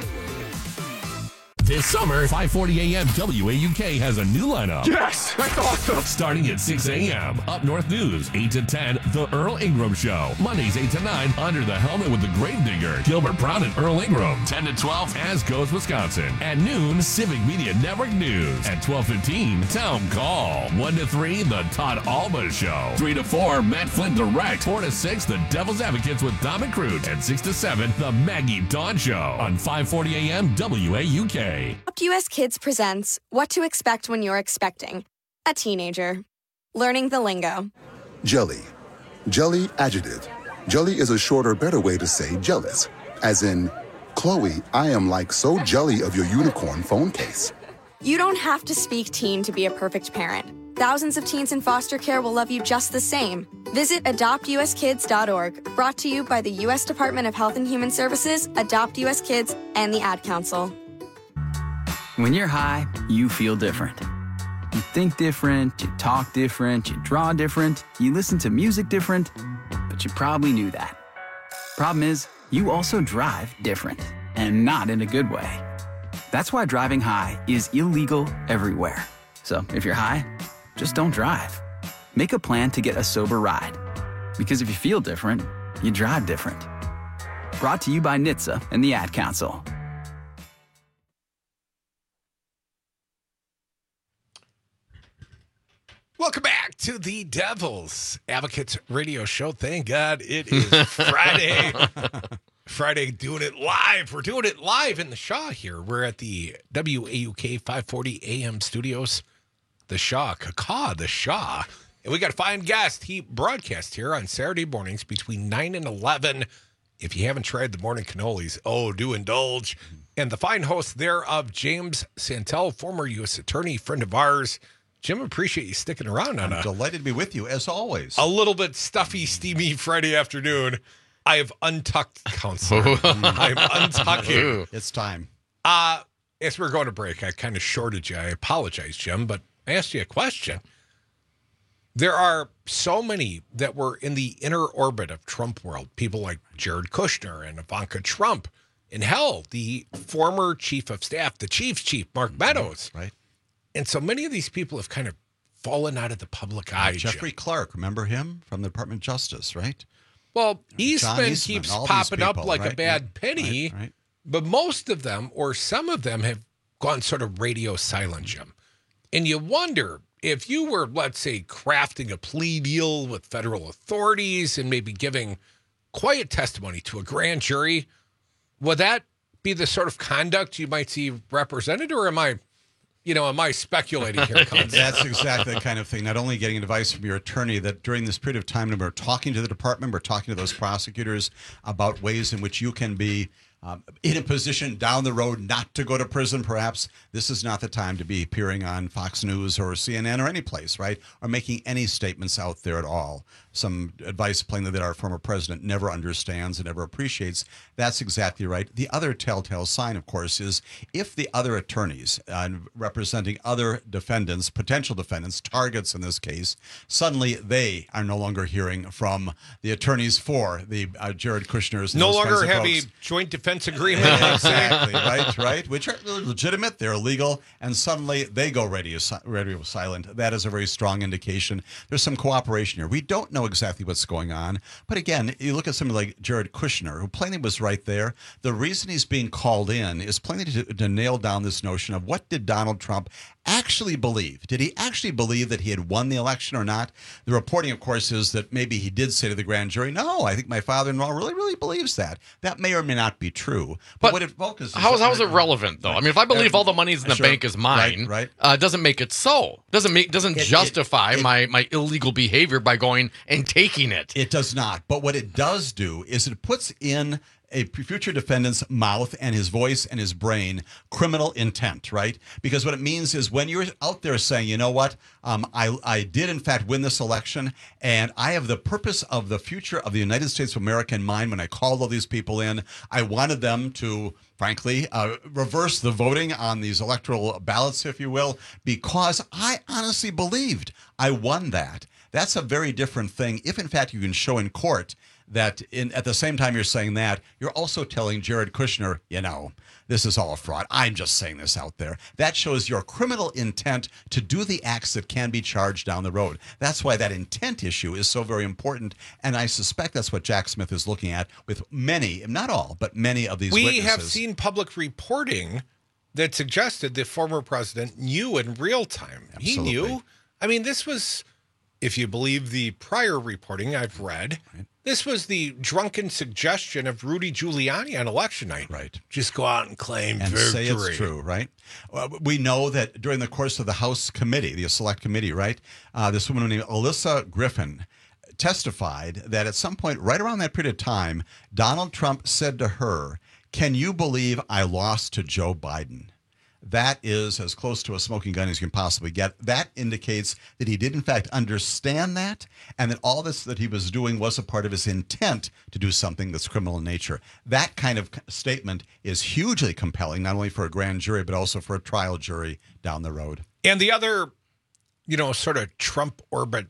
This summer, five forty a.m. W A U K has a new lineup. Yes! That's awesome! Starting at six a.m. Up North News, eight to ten, The Earl Ingram Show. Mondays, eight to nine, Under the Helmet with the Gravedigger. Gilbert Brown and Earl Ingram. ten to twelve, As Goes Wisconsin. At noon, Civic Media Network News. At twelve fifteen, Town Call. one to three, The Todd Alba Show. three to four, Matt Flynn Direct. four to six, The Devil's Advocates with Dom and Crute. And six to seven, The Maggie Dawn Show. On five forty a.m. W A U K. Adopt U S Kids presents What to Expect When You're Expecting a Teenager. Learning the lingo. Jelly. Jelly adjective. Jelly is a shorter, better way to say jealous. As in, Chloe, I am like so jelly of your unicorn phone case. You don't have to speak teen to be a perfect parent. Thousands of teens in foster care will love you just the same. Visit adopt u s kids dot org, brought to you by the U S Department of Health and Human Services, Adopt U S Kids, and the Ad Council. When you're high, you feel different. You think different, you talk different, you draw different, you listen to music different, but you probably knew that. Problem is, you also drive different, and not in a good way. That's why driving high is illegal everywhere. So if you're high, just don't drive. Make a plan to get a sober ride. Because if you feel different, you drive different. Brought to you by N H T S A and the Ad Council. Welcome back to the Devil's Advocates Radio Show. Thank God it is Friday. Friday, doing it live. We're doing it live in the Shaw here. We're at the W A U K five forty A M studios. The Shaw, Cacaw, the Shaw. And we got a fine guest. He broadcasts here on Saturday mornings between nine and eleven. If you haven't tried the morning cannolis, oh, do indulge. And the fine host thereof, James Santel, former U S attorney, friend of ours. Jim, appreciate you sticking around on I'm a delighted to be with you, as always. A little bit stuffy, steamy Friday afternoon. I have untucked, counselor. I'm untucking. It's time. Uh, as we're going to break, I kind of shorted you. I apologize, Jim, but I asked you a question. There are so many that were in the inner orbit of Trump world, people like Jared Kushner and Ivanka Trump, and hell, the former chief of staff, the chief's chief, Mark Meadows. Right. And so many of these people have kind of fallen out of the public eye. Jeffrey Jim. Clark, remember him from the Department of Justice, right? Well, John Eastman, Eastman, keeps all these popping up people, like right? a bad Right, penny, right, right. but most of them, or some of them, have gone sort of radio silent, Jim. And you wonder if you were, let's say, crafting a plea deal with federal authorities and maybe giving quiet testimony to a grand jury, would that be the sort of conduct you might see represented, or am I, you know, am I speculating here? That's exactly the kind of thing. Not only getting advice from your attorney, that during this period of time, we're talking to the department, we're talking to those prosecutors about ways in which you can be um, in a position down the road not to go to prison, perhaps. This is not the time to be appearing on Fox News or C N N or any place, right? Or making any statements out there at all. Some advice plainly that our former president never understands and never appreciates. That's exactly right. The other telltale sign, of course, is if the other attorneys uh, representing other defendants, potential defendants, targets in this case, suddenly they are no longer hearing from the attorneys for the uh, Jared Kushner's. No those longer kinds of have folks. a joint defense agreement. Exactly, right, right. Which are legitimate, they're legal, and suddenly they go radio, radio silent. That is a very strong indication. There's some cooperation here. We don't know exactly what's going on, but again, you look at somebody like Jared Kushner, who plainly was right there. The reason he's being called in is plainly to, to nail down this notion of what did Donald Trump actually believe? Did he actually believe that he had won the election or not? The reporting, of course, is that maybe he did say to the grand jury, no, I think my father-in-law really, really believes that. That may or may not be true. But, But what it focuses How, how is it relevant, though? I mean, if I believe all the money's in the Sure. bank is mine, Right, right. Uh, doesn't make it so. Doesn't make doesn't It- it- justify it- my, my illegal behavior by going and taking it. It does not. But what it does do is it puts in a future defendant's mouth and his voice and his brain criminal intent, right? Because what it means is when you're out there saying, you know what, um, I, I did in fact win this election, and I have the purpose of the future of the United States of America in mind when I called all these people in. I wanted them to, frankly, uh, reverse the voting on these electoral ballots, if you will, because I honestly believed I won that. That's a very different thing. If, in fact, you can show in court that in, at the same time you're saying that, you're also telling Jared Kushner, you know, this is all a fraud. I'm just saying this out there. That shows your criminal intent to do the acts that can be charged down the road. That's why that intent issue is so very important. And I suspect that's what Jack Smith is looking at with many, not all, but many of these We witnesses. have seen public reporting that suggested the former president knew in real time. He Absolutely. knew. I mean, this was, if you believe the prior reporting I've read, Right. this was the drunken suggestion of Rudy Giuliani on election night. Right. Just go out and claim and victory. say it's true, right? Uh, we know that during the course of the House committee, the select committee, right, uh, this woman named Alyssa Griffin testified that at some point right around that period of time, Donald Trump said to her, can you believe I lost to Joe Biden? That is as close to a smoking gun as you can possibly get. That indicates that he did, in fact, understand that, and that all this that he was doing was a part of his intent to do something that's criminal in nature. That kind of statement is hugely compelling, not only for a grand jury, but also for a trial jury down the road. And the other, you know, sort of Trump orbit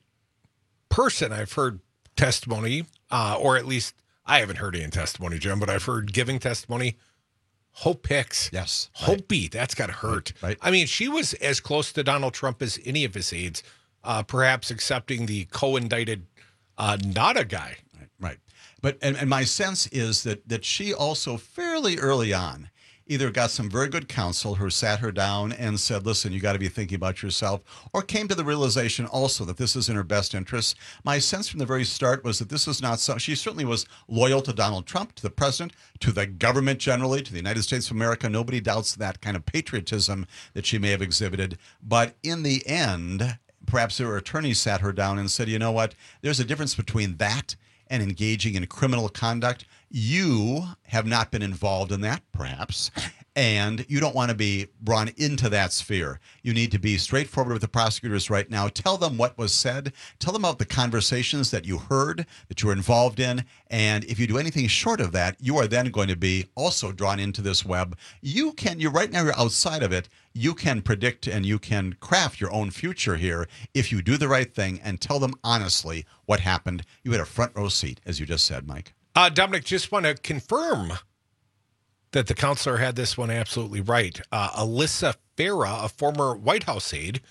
person I've heard testimony, uh, or at least I haven't heard any testimony, Jim, but I've heard giving testimony. Hope Hicks. Yes. Hope B. That's got to hurt. Right, right. I mean, she was as close to Donald Trump as any of his aides, uh, perhaps accepting the co-indicted uh, Nada guy. Right. Right. But and, and my sense is that that she also fairly early on either got some very good counsel who sat her down and said, listen, you got to be thinking about yourself, or came to the realization also that this is in her best interest. My sense from the very start was that this is not so. She certainly was loyal to Donald Trump, to the president, to the government generally, to the United States of America. Nobody doubts that kind of patriotism that she may have exhibited. But in the end, perhaps her attorney sat her down and said, you know what, there's a difference between that and engaging in criminal conduct. You have not been involved in that, perhaps, and you don't want to be brought into that sphere. You need to be straightforward with the prosecutors right now. Tell them what was said. Tell them about the conversations that you heard, that you were involved in, and if you do anything short of that, you are then going to be also drawn into this web. You can, you right now you're outside of it. You can predict and you can craft your own future here if you do the right thing and tell them honestly what happened. You had a front row seat, as you just said, Mike. Uh, Dominic, just want to confirm that the counselor had this one absolutely right. Uh, Alyssa Farah, a former White House aide,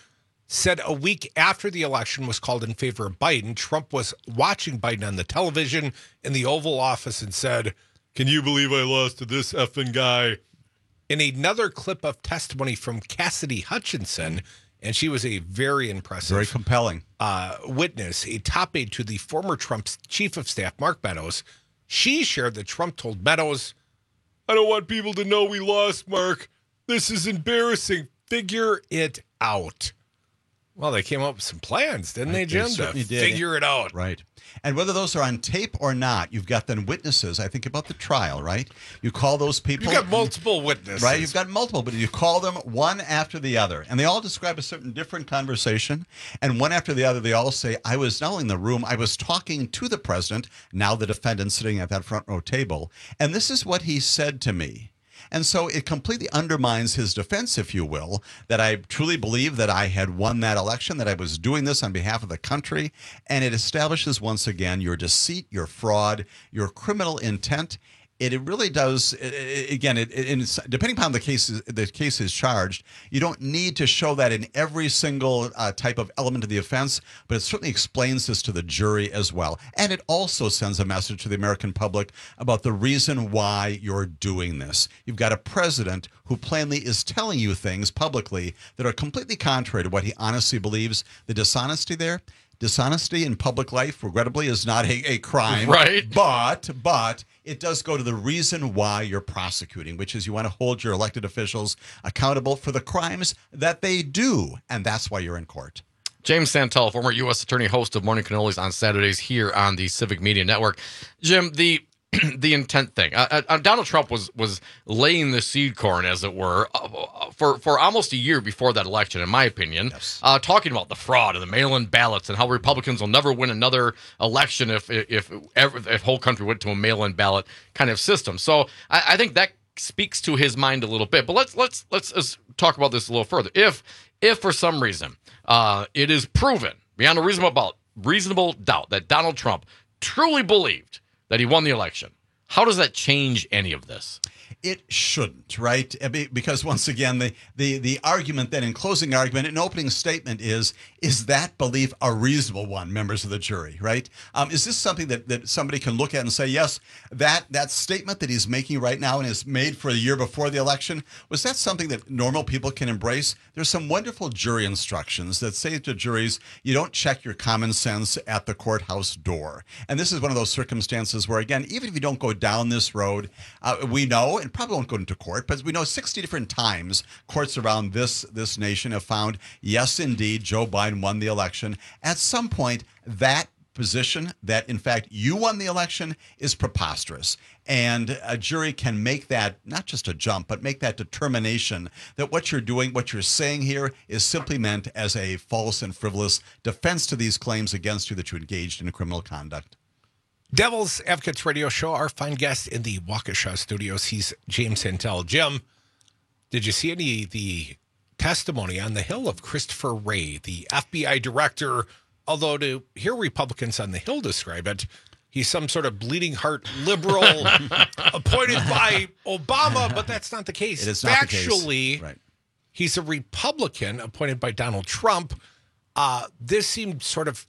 said a week after the election was called in favor of Biden, Trump was watching Biden on the television in the Oval Office and said, "Can you believe I lost to this effing guy?" In another clip of testimony from Cassidy Hutchinson, and she was a very impressive, very compelling uh, witness, a top aide to the former Trump's chief of staff, Mark Meadows. She shared that Trump told Meadows, "I don't want people to know we lost, Mark. This is embarrassing. Figure it out." Well, they came up with some plans, didn't they, Jim? They certainly to did. Figure it out. Right. And whether those are on tape or not, you've got then witnesses. I think about the trial, right? You call those people. You've got multiple witnesses. Right? You've got multiple, but you call them one after the other. And they all describe a certain different conversation. And one after the other, they all say, I was not only in the room, I was talking to the president, now the defendant sitting at that front row table. And this is what he said to me. And so it completely undermines his defense, if you will, that I truly believe that I had won that election, that I was doing this on behalf of the country. And it establishes once again your deceit, your fraud, your criminal intent. It, it really does. It, again, it, it, it's, depending upon the case, the case is charged, you don't need to show that in every single uh, type of element of the offense, but it certainly explains this to the jury as well. And it also sends a message to the American public about the reason why you're doing this. You've got a president who plainly is telling you things publicly that are completely contrary to what he honestly believes. The dishonesty there. Dishonesty in public life, regrettably, is not a, a crime. Right. But, but it does go to the reason why you're prosecuting, which is you want to hold your elected officials accountable for the crimes that they do. And that's why you're in court. James Santel, former U S attorney, host of Morning Cannolis on Saturdays here on the Civic Media Network. Jim, the the intent thing. Uh, uh, Donald Trump was was laying the seed corn, as it were, uh, for, for almost a year before that election, in my opinion, yes. uh, talking about the fraud and the mail-in ballots and how Republicans will never win another election if if if, if whole country went to a mail-in ballot kind of system. So I, I think that speaks to his mind a little bit. But let's let's let's, let's talk about this a little further. If if for some reason uh, it is proven beyond a reasonable reasonable doubt that Donald Trump truly believed that he won the election, how does that change any of this? It shouldn't, right? Because once again, the, the, the argument then in closing argument, an opening statement is, is that belief a reasonable one, members of the jury, right? Um, is this something that, that somebody can look at and say, yes, that, that statement that he's making right now and is made for a year before the election, was that something that normal people can embrace? There's some wonderful jury instructions that say to juries, you don't check your common sense at the courthouse door. And this is one of those circumstances where, again, even if you don't go down this road, uh, we know, and probably won't go into court, but we know sixty different times courts around this this nation have found, yes, indeed, Joe Biden won the election. At some point, that position that, in fact, you won the election is preposterous. And a jury can make that, not just a jump, but make that determination that what you're doing, what you're saying here is simply meant as a false and frivolous defense to these claims against you that you engaged in criminal conduct. Devil's Advocates Radio Show, our fine guest in the Waukesha studios, he's James Santel. Jim, did you see any of the testimony on the Hill of Christopher Wray, the F B I director? Although to hear Republicans on the Hill describe it, he's some sort of bleeding heart liberal appointed by Obama, but that's not the case. It is not Actually, the case. Right. He's a Republican appointed by Donald Trump. Uh, this seemed sort of,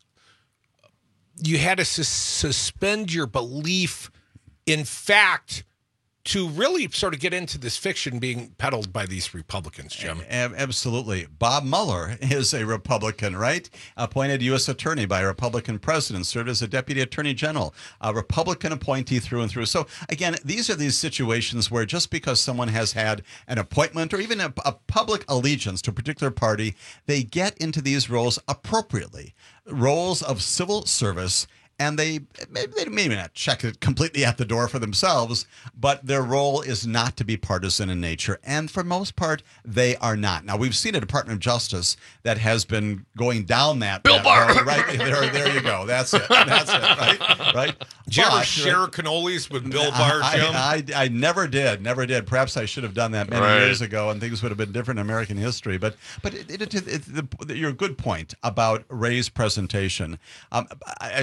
you had to sus- suspend your belief in fact to really sort of get into this fiction being peddled by these Republicans, Jim. A- absolutely. Bob Mueller is a Republican, right? Appointed U S attorney by a Republican president, served as a deputy attorney general, a Republican appointee through and through. So again, these are these situations where just because someone has had an appointment or even a, a public allegiance to a particular party, they get into these roles appropriately, roles of civil service. And they maybe they maybe not check it completely at the door for themselves, but their role is not to be partisan in nature. And for most part, they are not. Now, we've seen a Department of Justice that has been going down that Bill that Barr. road, right? There, there you go. That's it. That's it. Right. Right. Did you ever But, share right, cannolis with Bill Barr, Jim? I, I, I never did. Never did. Perhaps I should have done that many Right. years ago, and things would have been different in American history. But but it, it, it, it, the, your good point about Ray's presentation. Um, I assume.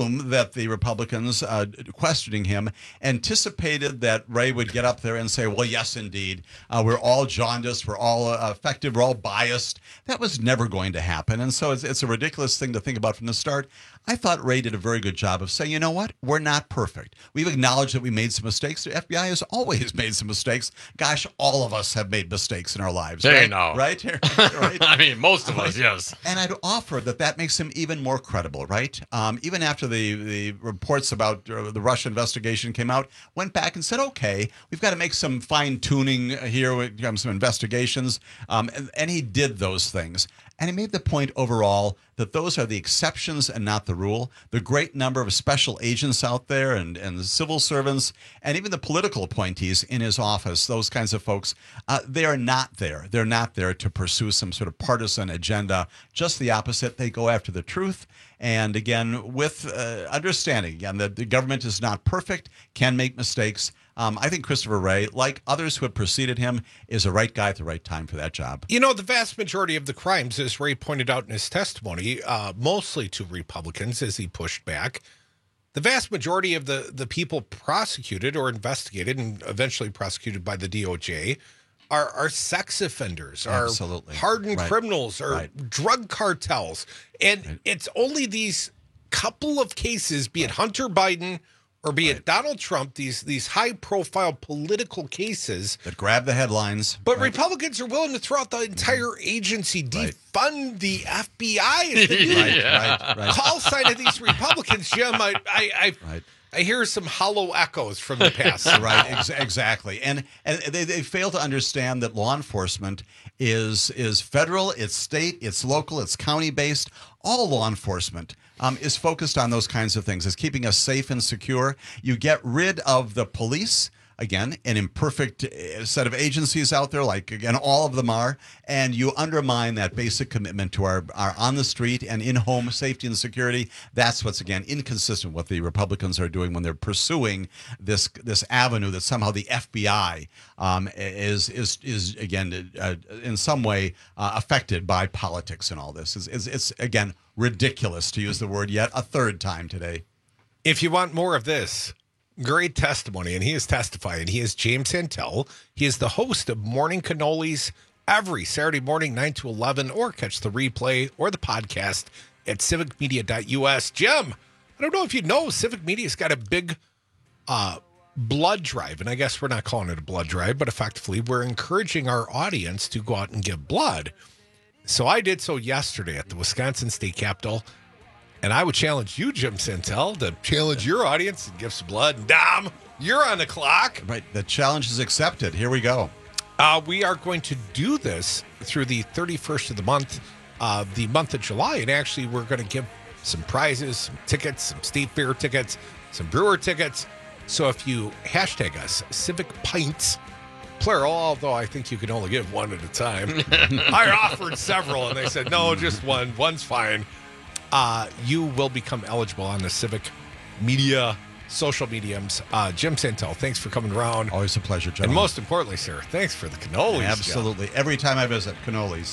assume that the Republicans uh, questioning him anticipated that Wray would get up there and say, well, yes, indeed, uh, we're all jaundiced, we're all uh, affected, we're all biased. That was never going to happen. And so it's, it's a ridiculous thing to think about from the start. I thought Wray did a very good job of saying, you know what, we're not perfect. We've acknowledged that we made some mistakes. The F B I has always made some mistakes. Gosh, all of us have made mistakes in our lives. Hey, right? no. Right? right? I mean, most of us, yes. And I'd offer that that makes him even more credible, right? Um, even after the, the reports about uh, the Russia investigation came out, went back and said, okay, we've got to make some fine-tuning here, with um, some investigations. Um, and, and he did those things. And he made the point overall that those are the exceptions and not the rule. The great number of special agents out there and, and the civil servants and even the political appointees in his office, those kinds of folks, uh, they are not there. They're not there to pursue some sort of partisan agenda. Just the opposite. They go after the truth. And again, with uh, understanding, again, that the government is not perfect, can make mistakes. Um, I think Christopher Wray, like others who have preceded him, is the right guy at the right time for that job. You know, the vast majority of the crimes, as Wray pointed out in his testimony, uh, mostly to Republicans as he pushed back, the vast majority of the, the people prosecuted or investigated and eventually prosecuted by the D O J are, are sex offenders, are Absolutely. hardened Right. criminals, or Right. drug cartels. And right. it's only these couple of cases, be it Hunter Biden or be right. it Donald Trump, these these high-profile political cases that grab the headlines. But right. Republicans are willing to throw out the entire agency, defund right. the F B I as the new right, right, right. call sign of these Republicans, Jim. I I I, right. I hear some hollow echoes from the past. right, ex- exactly. And and they, they fail to understand that law enforcement is is federal, it's state, it's local, it's county-based. All law enforcement Um, is focused on those kinds of things, is keeping us safe and secure. You get rid of the police, again, an imperfect set of agencies out there, like, again, all of them are, and you undermine that basic commitment to our, our on-the-street and in-home safety and security. That's what's, again, inconsistent with what the Republicans are doing when they're pursuing this this avenue that somehow the F B I um, is, is, is again, uh, in some way uh, affected by politics and all this. It's, it's, it's again, ridiculous to use the word yet a third time today. If you want more of this, great testimony, and he is testifying. He is James Santel. He is the host of Morning Cannolis every Saturday morning, nine to eleven, or catch the replay or the podcast at civic media dot U S. Jim, I don't know if you know, Civic Media's got a big uh, blood drive, and I guess we're not calling it a blood drive, but effectively we're encouraging our audience to go out and give blood. So I did so yesterday at the Wisconsin State Capitol, and I would challenge you, Jim Santel, to challenge your audience and give some blood. And Dom, you're on the clock. Right, the challenge is accepted. Here we go. Uh, we are going to do this through the thirty-first of the month, uh, the month of July, and actually we're going to give some prizes, some tickets, some state fair tickets, some brewer tickets. So if you hashtag us, Civic Pints, plural, although I think you can only give one at a time. I offered several, and they said, no, just one. One's fine. Uh, you will become eligible on the Civic Media social mediums. Uh, Jim Santel, thanks for coming around. Always a pleasure, John. And most importantly, sir, thanks for the cannolis. Absolutely. Jim. Every time I visit, cannolis.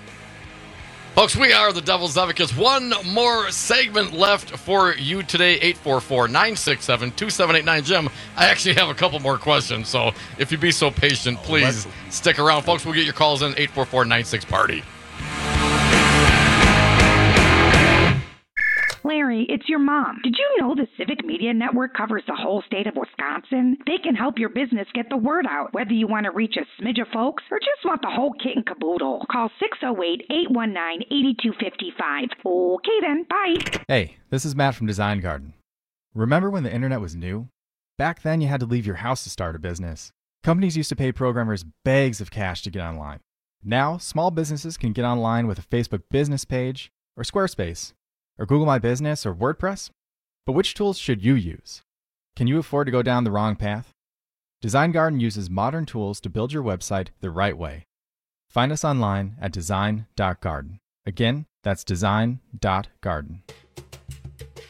Folks, we are the Devil's Advocates. One more segment left for you today. eight four four, nine six seven, two seven eight nine. Jim, I actually have a couple more questions, so if you'd be so patient, oh, please let's... stick around. Folks, we'll get your calls in eight four four, nine six, party. Larry, it's your mom. Did you know the Civic Media Network covers the whole state of Wisconsin? They can help your business get the word out, whether you want to reach a smidge of folks or just want the whole kit and caboodle. Call six oh eight, eight one nine, eight two five five. Okay then, bye. Hey, this is Matt from Design Garden. Remember when the internet was new? Back then you had to leave your house to start a business. Companies used to pay programmers bags of cash to get online. Now, small businesses can get online with a Facebook business page or Squarespace, or Google My Business, or WordPress? But which tools should you use? Can you afford to go down the wrong path? Design Garden uses modern tools to build your website the right way. Find us online at design dot garden. Again, that's design dot garden. Hi,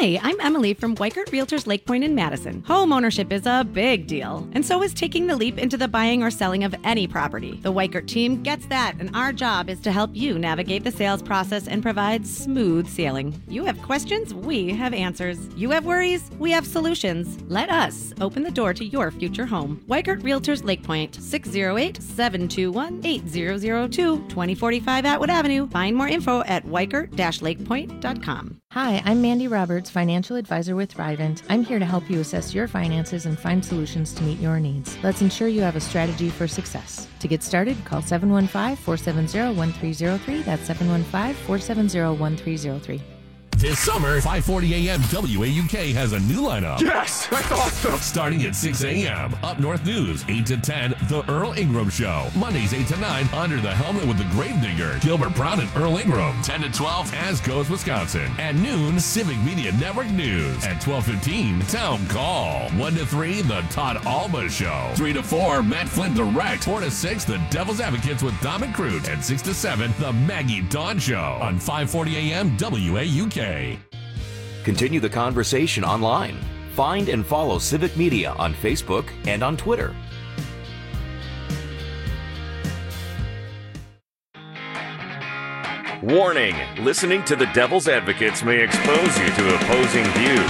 Hi, I'm Emily from Weikert Realtors Lake Point in Madison. Home ownership is a big deal, and so is taking the leap into the buying or selling of any property. The Weikert team gets that, and our job is to help you navigate the sales process and provide smooth sailing. You have questions, we have answers. You have worries, we have solutions. Let us open the door to your future home. Weikert Realtors Lake Point, six oh eight, seven two one, eight zero zero two, twenty forty-five Atwood Avenue. Find more info at weikert dash lake point dot com. Hi, I'm Mandy Roberts, financial advisor with Thrivent. I'm here to help you assess your finances and find solutions to meet your needs. Let's ensure you have a strategy for success. To get started, call seven one five, four seven zero, one three zero three. That's seven one five, four seven zero, one three zero three. This summer, five forty a.m. W A U K has a new lineup. Yes, that's awesome. Starting at six a.m. Up North News, eight to ten, The Earl Ingram Show. Mondays, eight to nine, Under the Helmet with the Gravedigger, Gilbert Brown and Earl Ingram. ten to twelve, As Goes Wisconsin. At noon, Civic Media Network News. At twelve fifteen, Town Call. one to three, The Todd Alba Show. three to four, Matt Flynn Direct. four to six, The Devil's Advocates with Dom and Crute. And six to seven, The Maggie Dawn Show. On five forty a.m. W A U K. Continue the conversation online. Find and follow Civic Media on Facebook and on Twitter. Warning: listening to the Devil's Advocates may expose you to opposing views.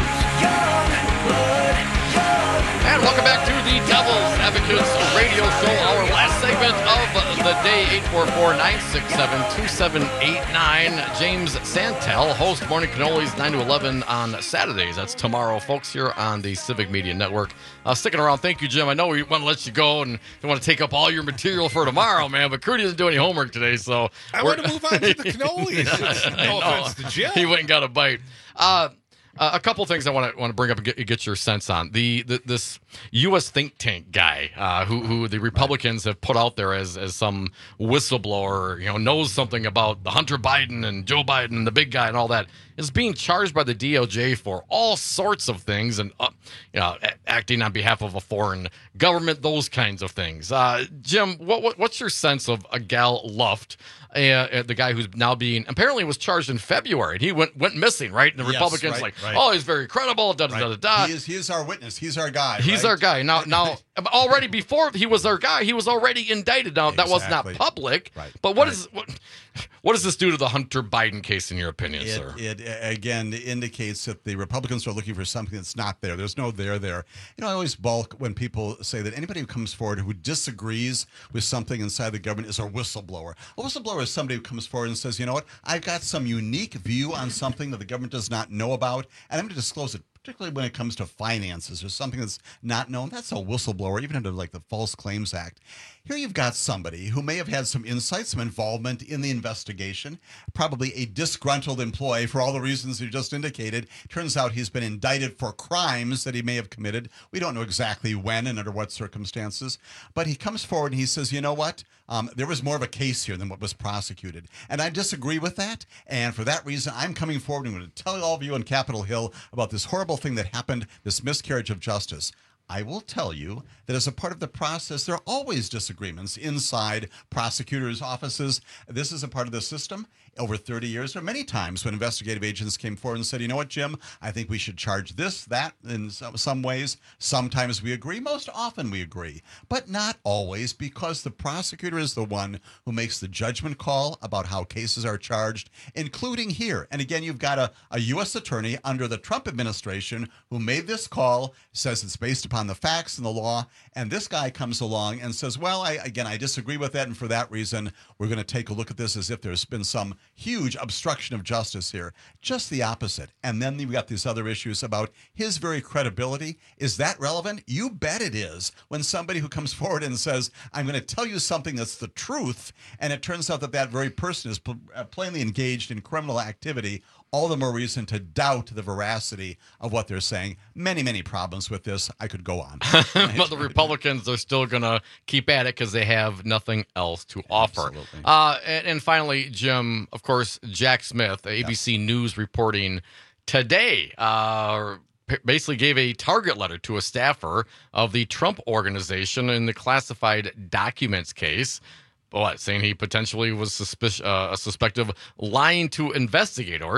And welcome back to the Devil's Advocates Radio Show, our last segment of the day, eight four four, nine six seven, two seven eight nine. James Santel, host Morning Cannolis, nine to eleven on Saturdays. That's tomorrow, folks, here on the Civic Media Network. Uh, sticking around. Thank you, Jim. I know we want to let you go and don't want to take up all your material for tomorrow, man, but Crudy doesn't do any homework today, so... I want to move on to the cannolis. No offense to Jim. He went and got a bite. Uh... Uh, a couple things I want to want to bring up and get, get your sense on. The, the this U S think tank guy uh, who who the Republicans have put out there as as some whistleblower, you know, knows something about the Hunter Biden and Joe Biden and the big guy and all that, is being charged by the D O J for all sorts of things and uh, you know, a- acting on behalf of a foreign government, those kinds of things. Uh, Jim, what, what what's your sense of a Gal Luft? Uh, the guy who's now being apparently was charged in February. He went went missing, right? And the Yes, Republicans right, like, right. oh, he's very credible. Da da da da da. He is, he is our witness. He's our guy. He's right? our guy. Now, now, already before he was our guy, he was already indicted. Now, that was not Exactly. public. Right. But what Right. is what, what does this do to the Hunter Biden case, in your opinion, It, sir? it uh, again indicates that the Republicans are looking for something that's not there. There's no there there. You know, I always balk when people say that anybody who comes forward who disagrees with something inside the government is a whistleblower. A whistleblower is somebody who comes forward and says, you know what, I've got some unique view on something that the government does not know about, and I'm going to disclose it. Particularly when it comes to finances or something that's not known, that's a whistleblower, even under like the False Claims Act. Here you've got somebody who may have had some insight, some involvement in the investigation, probably a disgruntled employee for all the reasons you just indicated. Turns out he's been indicted for crimes that he may have committed. We don't know exactly when and under what circumstances, but he comes forward and he says, you know what? Um, there was more of a case here than what was prosecuted. And I disagree with that. And for that reason, I'm coming forward and I'm going to tell all of you on Capitol Hill about this horrible thing that happened, this miscarriage of justice. I will tell you that as a part of the process, there are always disagreements inside prosecutors' offices. This is a part of the system. Over thirty years, there are many times when investigative agents came forward and said, you know what, Jim, I think we should charge this, that, in some, some ways. Sometimes we agree. Most often we agree. But not always, because the prosecutor is the one who makes the judgment call about how cases are charged, including here. And again, you've got a, a U S attorney under the Trump administration who made this call, says it's based upon the facts and the law, and this guy comes along and says, well, I again, I disagree with that, and for that reason, we're going to take a look at this as if there's been some huge obstruction of justice here. Just the opposite. And then you've got these other issues about his very credibility. Is that relevant? You bet it is. When somebody who comes forward and says, I'm going to tell you something that's the truth, and it turns out that that very person is pl- uh, plainly engaged in criminal activity, all the more reason to doubt the veracity of what they're saying. Many, many problems with this. I could go on. But the Republicans are still going to keep at it because they have nothing else to offer. Uh, and, and finally, Jim, of course, Jack Smith, A B C News reporting today, uh, basically gave a target letter to a staffer of the Trump organization in the classified documents case. What, saying he potentially was suspicious, uh, suspected of lying to investigators.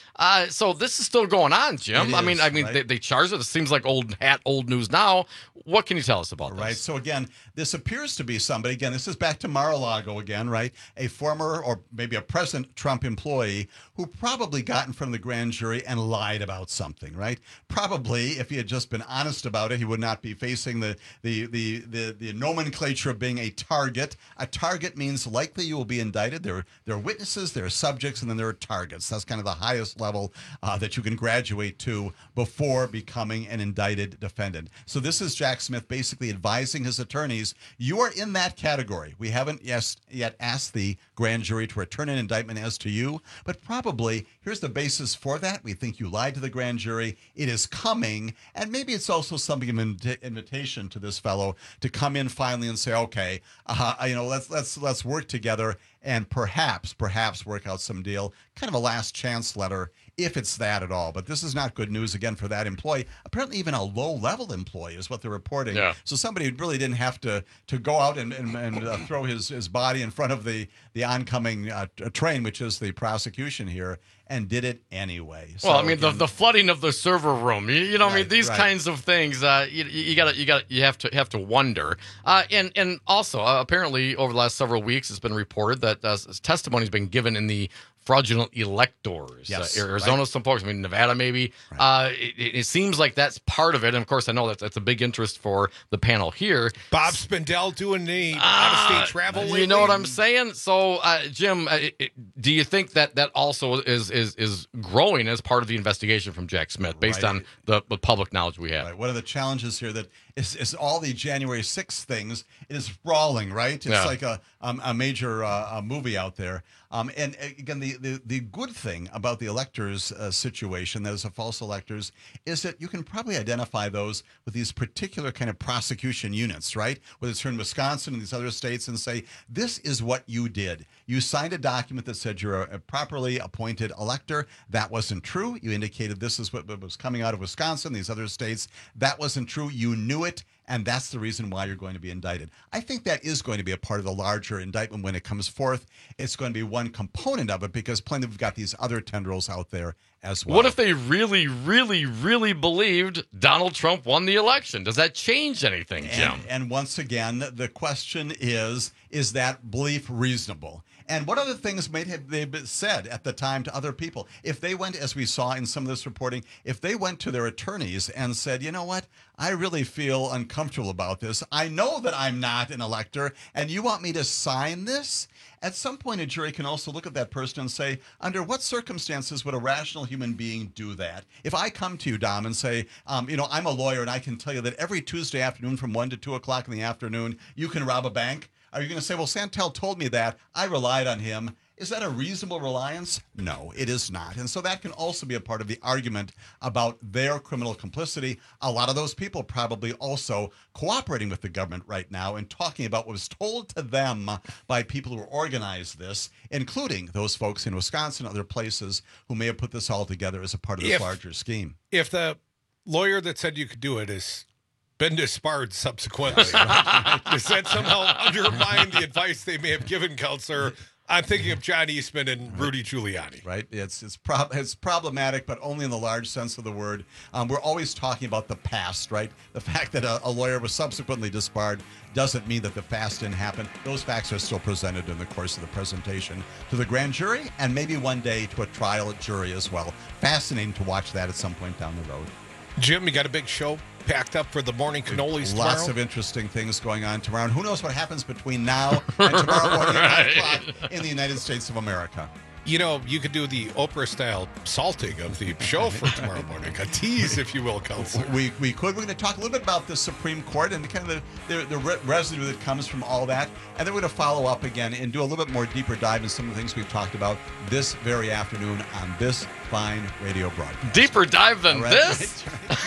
Uh, so this is still going on, Jim. It I mean, is, I mean, right? they, they charged it. It seems like old hat, old news now. What can you tell us about Right. this? So again, this appears to be somebody. Again, this is back to Mar-a-Lago again, right? A former or maybe a present Trump employee who probably got in front of the grand jury and lied about something, right? Probably, if he had just been honest about it, he would not be facing the the the the, the nomenclature of being a target. A target means likely you will be indicted. There, there are witnesses, there are subjects, and then there are targets. That's kind of the highest level uh, that you can graduate to before becoming an indicted defendant. So this is Jack Smith basically advising his attorneys, you are in that category. We haven't yes, yet asked the grand jury to return an indictment as to you, but probably here's the basis for that. We think you lied to the grand jury. It is coming, and maybe it's also something of an invitation to this fellow to come in finally and say, okay, uh, you know, let's let's let's work together and perhaps perhaps work out some deal, kind of a last chance letter, if it's that at all. But this is not good news again for that employee. Apparently even a low-level employee is what they're reporting. Yeah. So somebody who really didn't have to to go out and, and, and uh, throw his, his body in front of the, the oncoming uh, train, which is the prosecution here, and did it anyway. So Well, I mean, again, the, the flooding of the server room. You, you know, I mean, Right, these right. kinds of things. Uh, you, you gotta, you gotta, you have to have to wonder. Uh, and and also, uh, apparently, over the last several weeks, it's been reported that uh, testimony has been given in the fraudulent electors. Yes, uh, Arizona, right. some folks, I mean, Nevada, maybe. Uh, it, it seems like that's part of it. And of course, I know that that's a big interest for the panel here. Bob Spindell doing the Ah, out-of-state travel. You lately? know what I'm saying? So, uh, Jim, uh, it, it- do you think that that also is is is growing as part of the investigation from Jack Smith, based Right. on the, the public knowledge we have? Right. One of the challenges here that is, is all the January sixth things. It is sprawling, right? It's Yeah. like a um, a major uh, a movie out there. Um, and uh, again, the, the the good thing about the electors uh, situation, that is a false electors, is that you can probably identify those with these particular kind of prosecution units, right? Whether it's here in Wisconsin and these other states, and say, this is what you did. You signed a document that said you're a, a properly appointed elector. That wasn't true. You indicated this is what was coming out of Wisconsin, these other states. That wasn't true. You knew it. And that's the reason why you're going to be indicted. I think that is going to be a part of the larger indictment when it comes forth. It's going to be one component of it because plainly we've got these other tendrils out there as well. What if they really, really, really believed Donald Trump won the election? Does that change anything, Jim? And, and once again, the question is, is that belief reasonable? And what other things might have they been said at the time to other people? If they went, as we saw in some of this reporting, if they went to their attorneys and said, you know what, I really feel uncomfortable about this. I know that I'm not an elector, and you want me to sign this? At some point, a jury can also look at that person and say, under what circumstances would a rational human being do that? If I come to you, Dom, and say, um, you know, I'm a lawyer, and I can tell you that every Tuesday afternoon from one to two o'clock in the afternoon, you can rob a bank. Are you going to say, well, Santel told me that. I relied on him. Is that a reasonable reliance? No, it is not. And so that can also be a part of the argument about their criminal complicity. A lot of those people probably also cooperating with the government right now and talking about what was told to them by people who organized this, including those folks in Wisconsin and other places who may have put this all together as a part of this If- larger scheme. If the lawyer that said you could do it is been disbarred subsequently, right? Does that somehow undermine the advice they may have given, Counselor? I'm thinking of John Eastman and Rudy Giuliani. Right. It's it's prob- it's problematic, but only in the large sense of the word. Um, we're always talking about the past, right? The fact that a, a lawyer was subsequently disbarred doesn't mean that the past didn't happen. Those facts are still presented in the course of the presentation to the grand jury and maybe one day to a trial jury as well. Fascinating to watch that at some point down the road. Jim, you got a big show packed up for the morning cannolis tomorrow? Lots of interesting things going on tomorrow. And who knows what happens between now and tomorrow morning at nine o'clock in the United States of America. You know, you could do the Oprah-style salting of the show for tomorrow morning. A tease, if you will, Counselor. We we could. We're going to talk a little bit about the Supreme Court and kind of the, the, the re- residue that comes from all that. And then we're going to follow up again and do a little bit more deeper dive in some of the things we've talked about this very afternoon on this fine radio broadcast. Deeper dive than All right, this?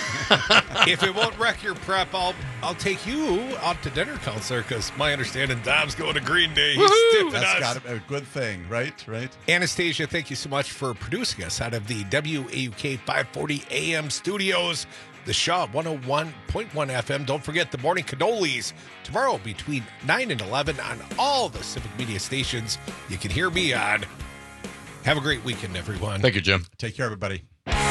right, If it won't wreck your prep, I'll I'll take you out to dinner, Counselor, because my understanding Dom's going to Green Day. He's Woohoo! stiffing That's us. got a good thing, right? Right. Anastasia, thank you so much for producing us out of the W A U K five forty A M studios. The Shaw one oh one point one F M. Don't forget the morning cannolis tomorrow between nine and eleven on all the Civic Media stations. You can hear me on Have a great weekend, everyone. Thank you, Jim. Take care, everybody.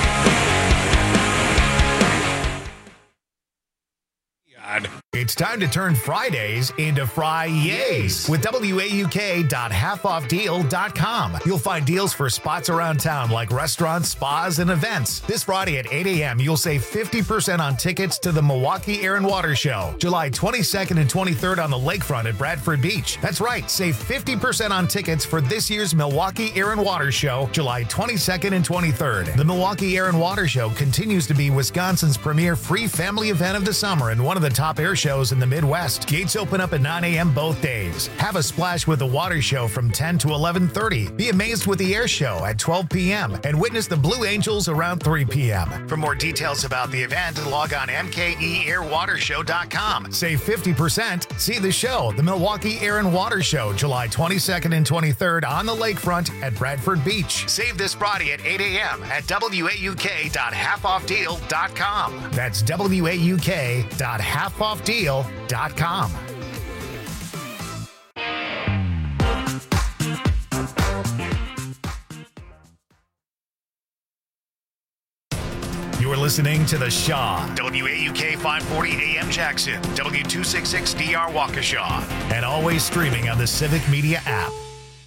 God. It's time to turn Fridays into Fri-yays with W A U K dot half off deal dot com. You'll find deals for spots around town like restaurants, spas, and events. This Friday at eight a.m., you'll save fifty percent on tickets to the Milwaukee Air and Water Show, July twenty-second and twenty-third on the lakefront at Bradford Beach. That's right, save fifty percent on tickets for this year's Milwaukee Air and Water Show, July twenty-second and twenty-third. The Milwaukee Air and Water Show continues to be Wisconsin's premier free family event of the summer and one of the top air shows in the Midwest. Gates open up at nine a.m. both days. Have a splash with the water show from ten to eleven thirty. Be amazed with the air show at twelve p.m. and witness the Blue Angels around three p.m. For more details about the event, log on M K E air water show dot com. Save fifty percent. See the show, the Milwaukee Air and Water Show, July twenty-second and twenty-third on the lakefront at Bradford Beach. Save this Friday at eight a.m. at W A U K dot half off deal dot com. That's W A U K dot half off deal dot com. You're listening to The Shaw, W A U K five forty A M Jackson, W two sixty-six D R Waukesha, and always streaming on the Civic Media app.